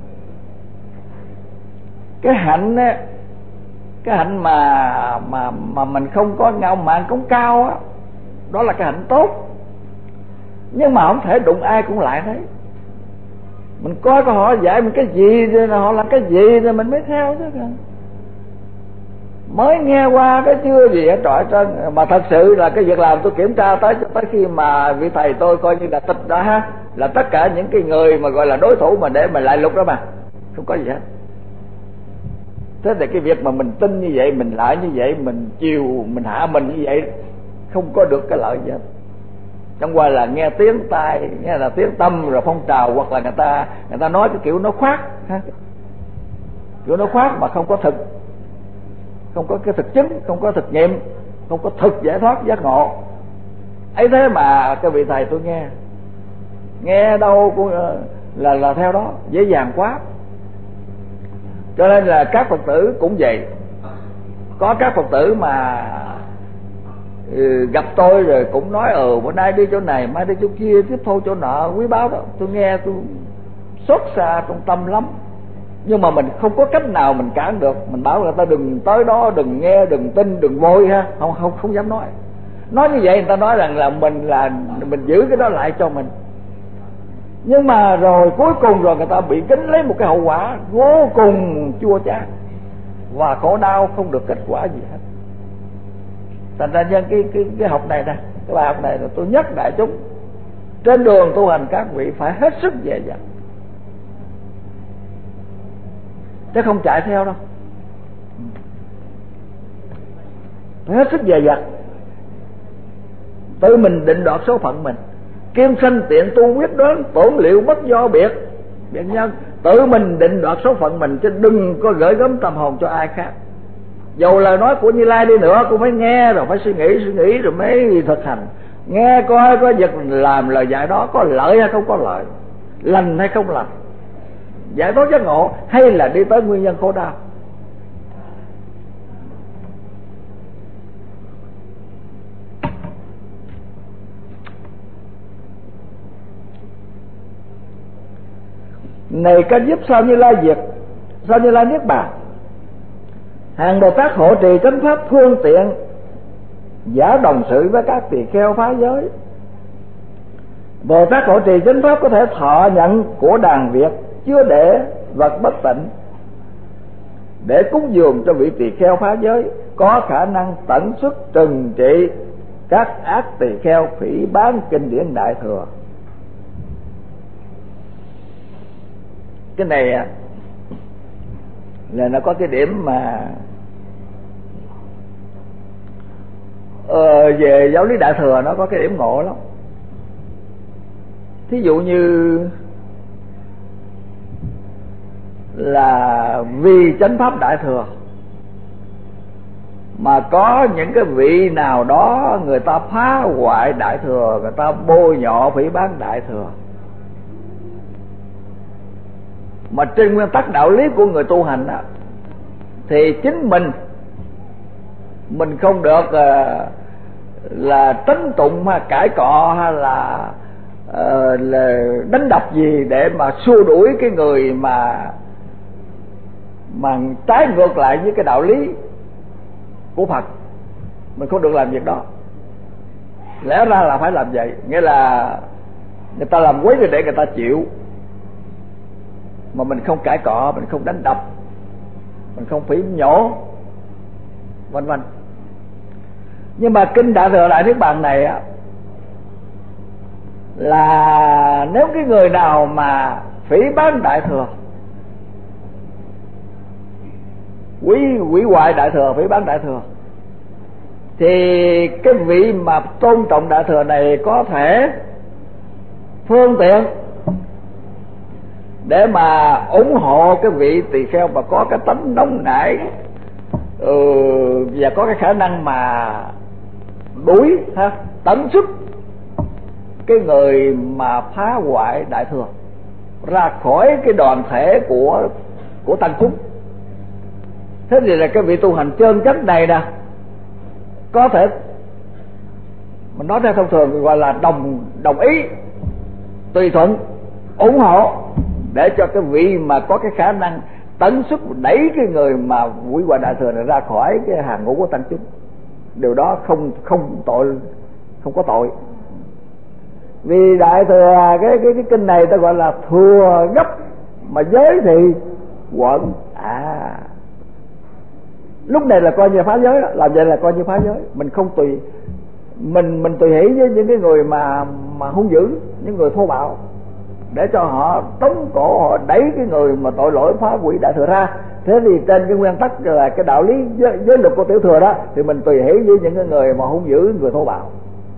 [SPEAKER 1] Cái hạnh á, cái hạnh mà mình không có ngạo mạn cống cao á, đó là cái hạnh tốt. Nhưng mà không thể đụng ai cũng lại đấy. Mình coi họ dạy mình cái gì rồi họ làm cái gì rồi mình mới theo chứ. mới nghe qua cái chưa gì hết trọi trơn. Mà thật sự là cái việc làm tôi kiểm tra tới khi mà vị thầy tôi coi như là tịch đó ha, là tất cả những cái người mà gọi là đối thủ mà để mà lại lục đó mà không có gì hết. Thế thì cái việc mà mình tin như vậy, mình lại như vậy, mình chiều mình hạ mình như vậy, không có được cái lợi gì hết. Chẳng qua là nghe tiếng tai, nghe là tiếng tâm rồi phong trào, hoặc là người ta nói cái kiểu nó khoác ha, kiểu nó khoác mà không có thực, không có cái thực chứng, không có thực nghiệm, không có thực giải thoát giác ngộ. Ấy thế mà cái vị thầy tôi nghe đâu cũng là theo đó, dễ dàng quá. Cho nên là các Phật tử cũng vậy. Có các Phật tử mà gặp tôi rồi cũng nói bữa nay đi chỗ này, mai đi chỗ kia, tiếp thu chỗ nọ, quý báu đó. Tôi nghe tôi xót xa trong tâm lắm. Nhưng mà mình không có cách nào mình cản được. Mình bảo người ta đừng tới đó, đừng nghe, đừng tin, đừng vội ha. Không dám nói. Nói như vậy người ta nói rằng là mình giữ cái đó lại cho mình. Nhưng mà rồi cuối cùng rồi người ta bị gánh lấy một cái hậu quả vô cùng chua chát và khổ đau, không được kết quả gì hết. Thành ra nhân cái học này nè, cái bài học này là tôi nhắc đại chúng trên đường tu hành các vị phải hết sức dè dặt, chứ không chạy theo đâu. Phải hết sức dè dặt, tự mình định đoạt số phận mình. Kim sanh tiện tu quyết đoán, tổn liệu mất do biệt nhân. Tự mình định đoạt số phận mình, chứ đừng có gửi gắm tâm hồn cho ai khác. Dầu lời nói của Như Lai đi nữa cũng phải nghe, rồi phải suy nghĩ rồi mới thực hành. Nghe coi có việc làm lời dạy đó có lợi hay không có lợi, lành hay không lành, giải thoát giác ngộ hay là đi tới nguyên nhân khổ đau. Này các giúp sao Như Lai diệt, sao Như Lai niết bàn, hàng Bồ Tát hộ trì chánh pháp phương tiện, giả đồng sự với các tỳ kheo phá giới. Bồ Tát hộ trì chánh pháp có thể thọ nhận của đàn Việt chứa để vật bất tịnh để cúng dường cho vị tỳ kheo phá giới, có khả năng tận xuất trừng trị các ác tỳ kheo phỉ báng kinh điển Đại Thừa. Cái này là nó có cái điểm mà về giáo lý Đại Thừa nó có cái điểm ngộ lắm. Thí dụ như là vì chánh pháp Đại Thừa mà có những cái vị nào đó người ta phá hoại Đại Thừa, người ta bôi nhọ phỉ báng Đại Thừa, mà trên nguyên tắc đạo lý của người tu hành đó, thì chính mình không được là trấn tụng hay cãi cọ hay là đánh đập gì để mà xua đuổi cái người mà trái ngược lại với cái đạo lý của Phật. Mình không được làm việc đó. Lẽ ra là phải làm vậy, nghĩa là người ta làm quấy để người ta chịu, mà mình không cãi cọ, mình không đánh đập, mình không phỉ nhổ, vân vân. Nhưng mà kinh Đại Thừa Đại Niết Bàn này á, là nếu cái người nào mà phỉ báng Đại Thừa, hủy hoại Đại Thừa, phỉ báng Đại Thừa, thì cái vị mà tôn trọng Đại Thừa này có thể phương tiện để mà ủng hộ cái vị tỳ kheo mà có cái tánh nóng nảy và có cái khả năng mà đuổi tận sức cái người mà phá hoại Đại Thừa ra khỏi cái đoàn thể của tăng chúng. Thế thì là cái vị tu hành chân chất này nè, có thể mình nói theo thông thường gọi là đồng ý, tùy thuận, ủng hộ để cho cái vị mà có cái khả năng tấn sức đẩy cái người mà hủy hoại Đại Thừa này ra khỏi cái hàng ngũ của tăng chúng. Điều đó không có tội. Vì Đại Thừa cái kinh này ta gọi là thừa gấp, mà giới thì quận. Lúc này là coi như phá giới đó, làm vậy là coi như phá giới. Mình không tùy mình tùy hỷ với những cái người mà hung dữ, những người thô bạo, để cho họ tống cổ, họ đẩy cái người mà tội lỗi phá hủy đại thừa ra. Thế thì trên cái nguyên tắc là cái đạo lý giới luật của tiểu thừa đó, thì mình tùy hỷ với những cái người mà hung dữ, người thô bạo.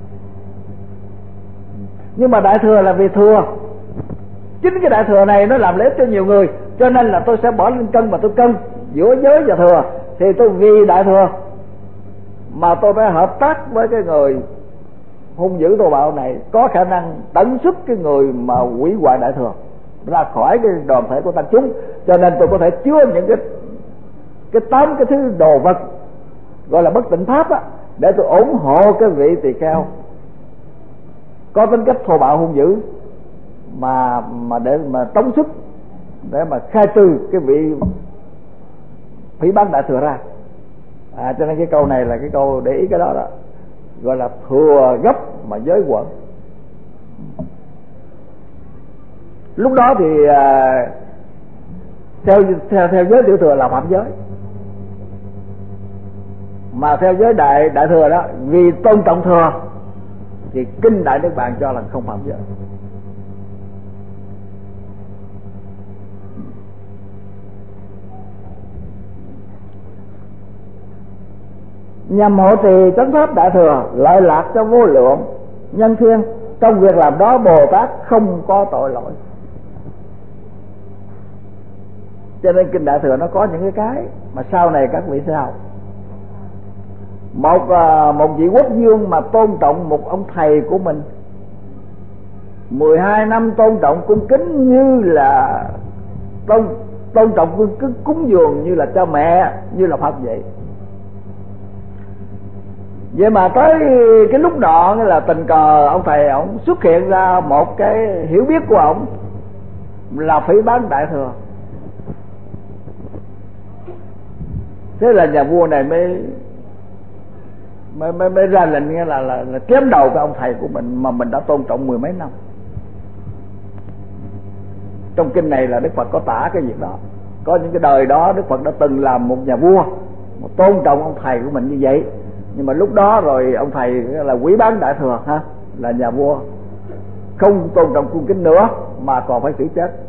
[SPEAKER 1] Nhưng mà đại thừa là vì thừa, chính cái đại thừa này nó làm lợi ích cho nhiều người, cho nên là tôi sẽ bỏ lên cân mà tôi cân giữa giới và thừa. Thì tôi vì đại thừa mà tôi phải hợp tác với cái người hung dữ thô bạo này, có khả năng tận xuất cái người mà hủy hoại đại thừa ra khỏi cái đoàn thể của tăng chúng. Cho nên tôi có thể chứa những cái 8 cái thứ đồ vật gọi là bất tịnh pháp á, để tôi ủng hộ cái vị tỳ kheo có tính cách thô bạo hung dữ mà để mà tống xuất, để mà khai trừ cái vị phỉ báng đại thừa ra. Cho nên cái câu này là cái câu để ý cái đó đó, gọi là thừa gấp mà giới quẩn. Lúc đó thì theo giới tiểu thừa là phạm giới, mà theo giới đại thừa đó, vì tôn trọng thừa thì kinh Đại Niết Bàn cho là không phạm giới. Nhằm hộ trì chánh pháp đại thừa, lợi lạc cho vô lượng nhân thiên, trong việc làm đó Bồ Tát không có tội lỗi. Cho nên kinh đại thừa nó có những cái mà sau này các vị sẽ học. Một vị quốc vương mà tôn trọng một ông thầy của mình 12 năm, tôn trọng cung kính như là tôn trọng cúng dường như là cha mẹ, như là Phật vậy. Vậy mà tới cái lúc đó là tình cờ ông thầy ông xuất hiện ra một cái hiểu biết của ông là phỉ báng đại thừa. Thế là nhà vua này mới ra lệnh nghe là chém đầu cái ông thầy của mình mà mình đã tôn trọng 10 mấy năm. Trong kinh này là Đức Phật có tả cái việc đó. Có những cái đời đó Đức Phật đã từng làm một nhà vua mà tôn trọng ông thầy của mình như vậy. Nhưng mà lúc đó rồi ông thầy là quỷ bán đại thừa ha, là nhà vua không tôn trọng cung kính nữa mà còn phải xử chết.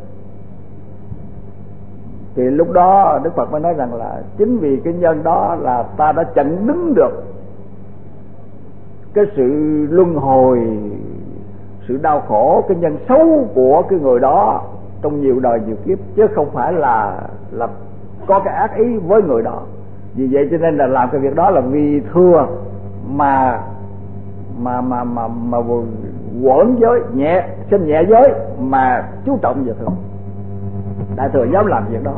[SPEAKER 1] Thì lúc đó Đức Phật mới nói rằng là chính vì cái nhân đó là ta đã chặn đứng được cái sự luân hồi, sự đau khổ, cái nhân xấu của cái người đó trong nhiều đời nhiều kiếp, chứ không phải là có cái ác ý với người đó. Vì vậy cho nên là làm cái việc đó là vì thừa mà quẩn giới, sinh nhẹ giới mà chú trọng về thừa. Đại thừa dám làm việc đó.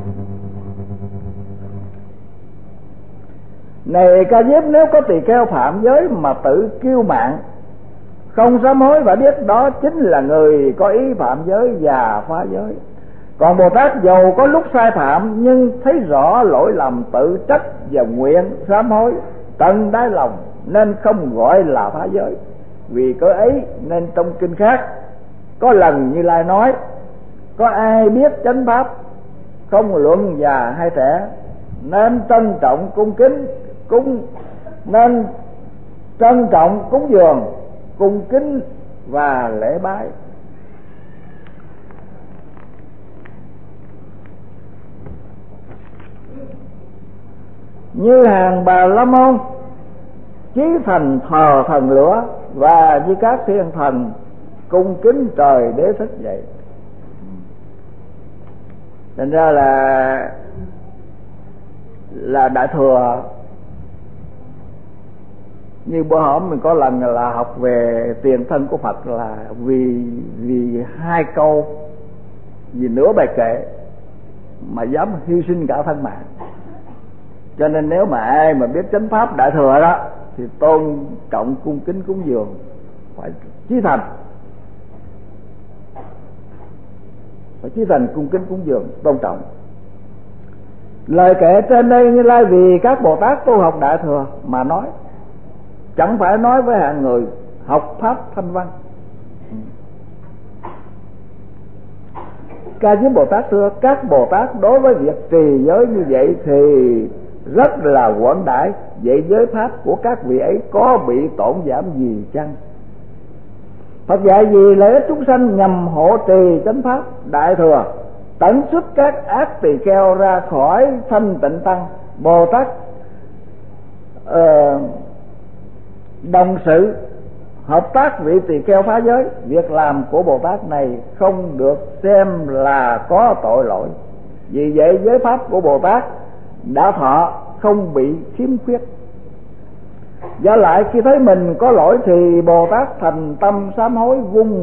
[SPEAKER 1] Này Ca Diếp, nếu có tỳ kheo phạm giới mà tự kiêu mạn, không sám hối và biết đó chính là người có ý phạm giới và phá giới. Còn Bồ Tát dầu có lúc sai phạm nhưng thấy rõ lỗi lầm, tự trách và nguyện sám hối tận đáy lòng, nên không gọi là phá giới. Vì cớ ấy nên trong kinh khác có lần Như Lai nói: có ai biết chánh pháp không luận già hay trẻ, nên trân trọng cung kính nên trân trọng cúng dường, cung kính và lễ bái. Như hàng Bà La Môn chí thành thờ thần lửa, và như các thiên thần cung kính trời đế thích vậy. Thành ra là đại thừa, như bữa hổm mình có lần là học về tiền thân của Phật, là vì 2 câu, vì nửa bài kệ mà dám hy sinh cả thân mạng. Cho nên nếu mà ai mà biết chánh pháp đại thừa đó thì tôn trọng cung kính cúng dường, phải chí thành, cung kính cúng dường, tôn trọng. Lời kệ trên đây Như Lai vì các Bồ Tát tu học đại thừa mà nói, chẳng phải nói với hạng người học pháp thanh văn. Ca Diếp Bồ Tát thưa: các Bồ Tát đối với việc trì giới như vậy thì rất là quảng đại. Vậy giới pháp của các vị ấy có bị tổn giảm gì chăng? Phật dạy vì lợi ích chúng sanh nhằm hộ trì chánh pháp. Đại thừa tận xuất các ác tỳ kheo ra khỏi thanh tịnh tăng. Bồ Tát đồng sự hợp tác vị tỳ kheo phá giới. Việc làm của Bồ Tát này không được xem là có tội lỗi. Vì vậy giới pháp của Bồ Tát đã thọ không bị khiếm khuyết. Do lại khi thấy mình có lỗi thì Bồ Tát thành tâm sám hối,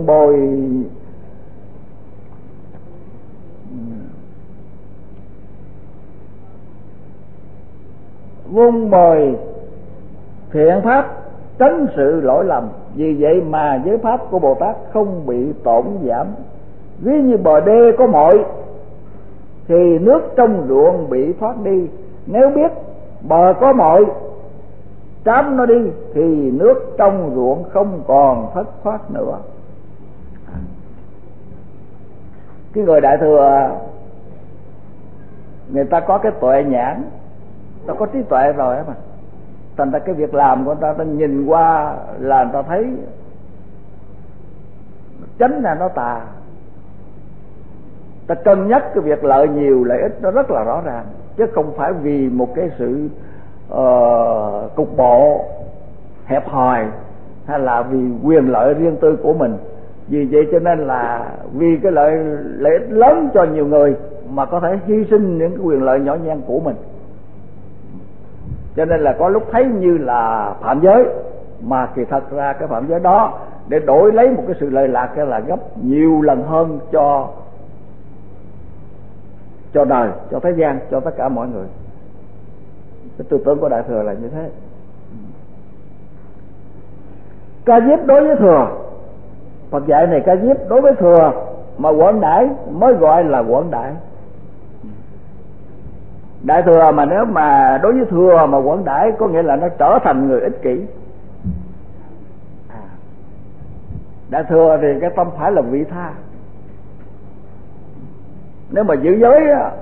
[SPEAKER 1] vun bồi thiện pháp tránh sự lỗi lầm. Vì vậy mà giới pháp của Bồ Tát không bị tổn giảm. Ví như bờ đê có mội thì nước trong ruộng bị thoát đi. Nếu biết bờ có mội trám nó đi thì nước trong ruộng không còn thất thoát nữa. Cái người đại thừa người ta có cái tuệ nhãn, ta có trí tuệ rồi mà, thành ra cái việc làm của người ta nhìn qua là người ta thấy chánh là nó tà. Ta cân nhắc cái việc lợi nhiều lợi ích nó rất là rõ ràng, chứ không phải vì một cái sự cục bộ hẹp hòi hay là vì quyền lợi riêng tư của mình. Vì vậy cho nên là vì cái lợi ích lớn cho nhiều người mà có thể hy sinh những cái quyền lợi nhỏ nhen của mình. Cho nên là có lúc thấy như là phạm giới, mà kỳ thật ra cái phạm giới đó để đổi lấy một cái sự lợi lạc là gấp nhiều lần hơn cho đời, cho thế gian, cho tất cả mọi người. Cái tư tưởng của đại thừa là như thế. Ca diếp đối với thừa, Phật dạy này ca diếp đối với thừa mà quảng đãi mới gọi là quảng đãi. Đại thừa mà nếu mà đối với thừa mà quảng đãi có nghĩa là nó trở thành người ích kỷ. Đại thừa thì cái tâm phải là vị tha. Nếu mà giữ giới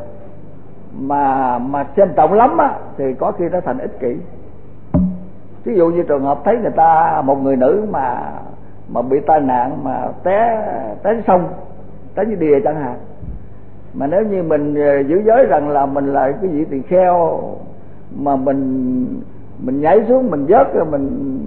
[SPEAKER 1] mà xem trọng lắm thì có khi nó thành ích kỷ. Ví dụ như trường hợp thấy người ta, một người nữ mà bị tai nạn mà té sông, té như đìa chẳng hạn, mà nếu như mình giữ giới rằng là mình là cái vị tỳ kheo mà mình nhảy xuống mình vớt rồi mình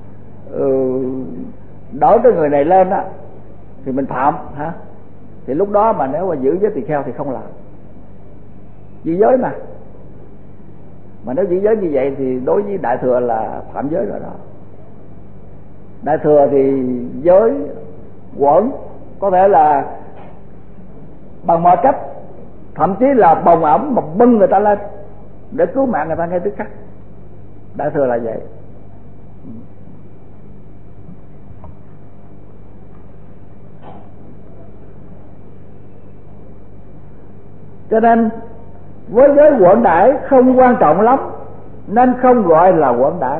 [SPEAKER 1] đỡ cái người này lên thì mình phạm hả? Thì lúc đó mà nếu mà giữ giới tỳ kheo thì không làm, giữ giới mà nếu giữ giới như vậy thì đối với đại thừa là phạm giới rồi đó. Đại thừa thì giới quẩn, có thể là bằng mọi cách, thậm chí là bồng ẩm mà bưng người ta lên để cứu mạng người ta ngay tức khắc. Đại thừa là vậy. Cho nên với giới quảng đãi không quan trọng lắm, nên không gọi là quảng đãi.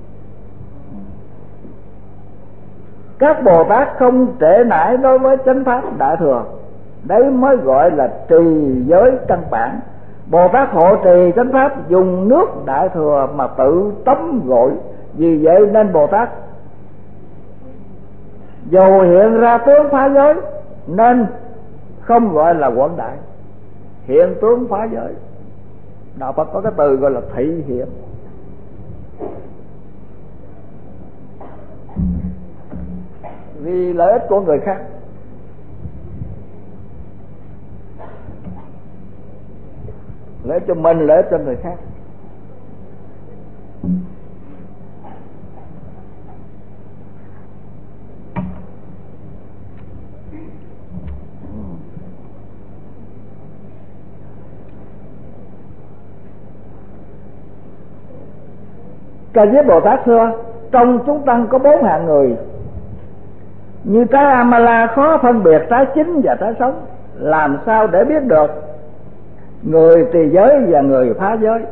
[SPEAKER 1] Các Bồ Tát không trễ nải đối với chánh pháp đại thừa, đấy mới gọi là trì giới căn bản. Bồ Tát hộ trì chánh pháp dùng nước đại thừa mà tự tắm gội. Vì vậy nên Bồ Tát dầu hiện ra tướng phá giới nên không gọi là quảng đại. Hiện tướng phá giới, đạo Phật có cái từ gọi là thị hiện. Vì lợi ích của người khác, lợi ích cho mình, lợi ích cho người khác. Ca diếp Bồ Tát thưa: trong chúng tăng có 4 hạng người, như trái Amala khó phân biệt trái chín và trái sống, làm sao để biết được người trì giới và người phá giới?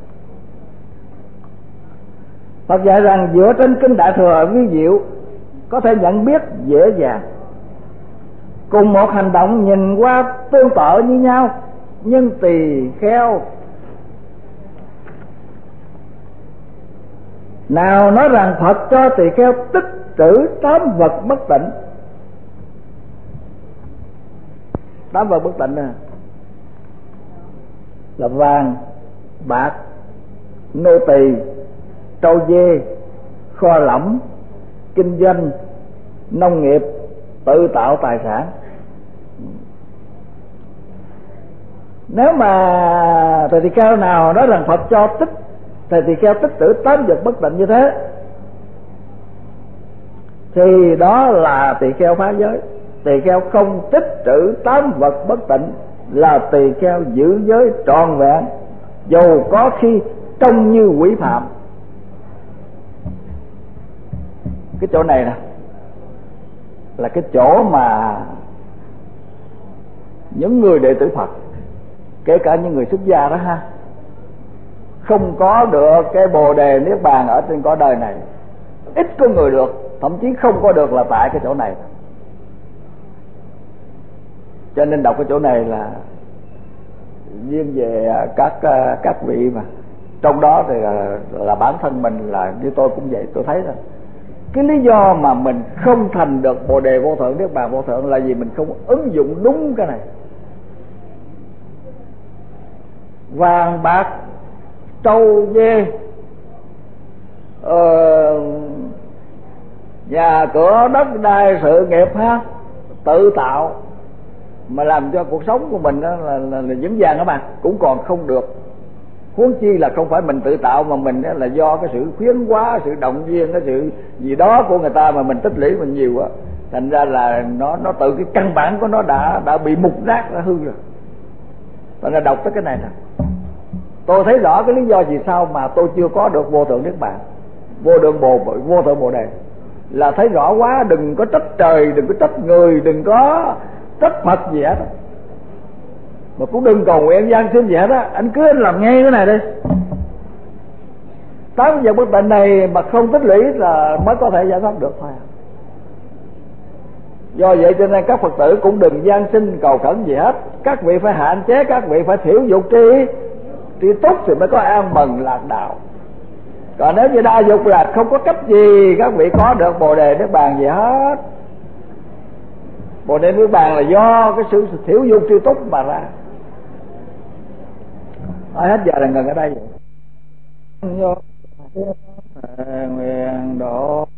[SPEAKER 1] Phật dạy rằng dựa trên kinh Đại Thừa vi diệu có thể nhận biết dễ dàng. Cùng một hành động nhìn qua tương tự như nhau, nhưng tỳ kheo Nào nói rằng Phật cho tỳ kheo tích trữ 8 vật bất tịnh. 8 vật bất tịnh là vàng, bạc, nô tỳ, trâu dê, kho lẫm, kinh doanh, nông nghiệp, tự tạo tài sản. Nếu mà thầy tỳ kheo nào nói rằng Phật cho thầy tỳ kheo tích trữ 8 vật bất tịnh như thế, thì đó là tỳ kheo phá giới. Tỳ kheo không tích trữ 8 vật bất tịnh là tỳ kheo giữ giới trọn vẹn, dù có khi trông như quỷ phạm. Cái chỗ này nè là cái chỗ mà những người đệ tử Phật, kể cả những người xuất gia đó ha, không có được cái bồ đề niết bàn ở trên cõi đời này. Ít có người được, thậm chí không có được là tại cái chỗ này. Cho nên đọc cái chỗ này là riêng về các vị mà trong đó thì là bản thân mình, là như tôi cũng vậy. Tôi thấy rồi cái lý do mà mình không thành được bồ đề vô thượng niết bàn vô thượng là vì mình không ứng dụng đúng cái này. Vàng bạc trâu dê, nhà cửa đất đai sự nghiệp ha, tự tạo mà làm cho cuộc sống của mình đó là vững vàng các bạn, cũng còn không được. Huống chi là không phải mình tự tạo, mà mình đó là do cái sự khuyến hóa, sự động viên, cái sự gì đó của người ta mà mình tích lũy mình nhiều á, thành ra là nó tự cái căn bản của nó đã bị mục nát, đã hư rồi. Thành ra đọc tới cái này nè, tôi thấy rõ cái lý do vì sao mà tôi chưa có được vô thượng niết bàn, vô thượng bồ đề, là thấy rõ quá. Đừng có trách trời, đừng có trách người, đừng có trách Phật gì hết, mà cũng đừng cầu nguyện gian sinh gì hết á. Anh cứ làm ngay cái này đi. 8 vật bất tịnh này mà không tích lũy là mới có thể giải thoát được thôi. Do vậy cho nên các Phật tử cũng đừng gian sinh cầu khẩn gì hết. Các vị phải hạn chế, các vị phải thiểu dục tri túc thì mới có an mừng lạc đạo. Còn nếu như đa dục là không có cách gì các vị có được bồ đề niết bàn gì hết. Bồ đề niết bàn là do cái sự thiểu dục tri túc mà ra. Hết giờ là ngừng ở đây vậy. Nguyện độ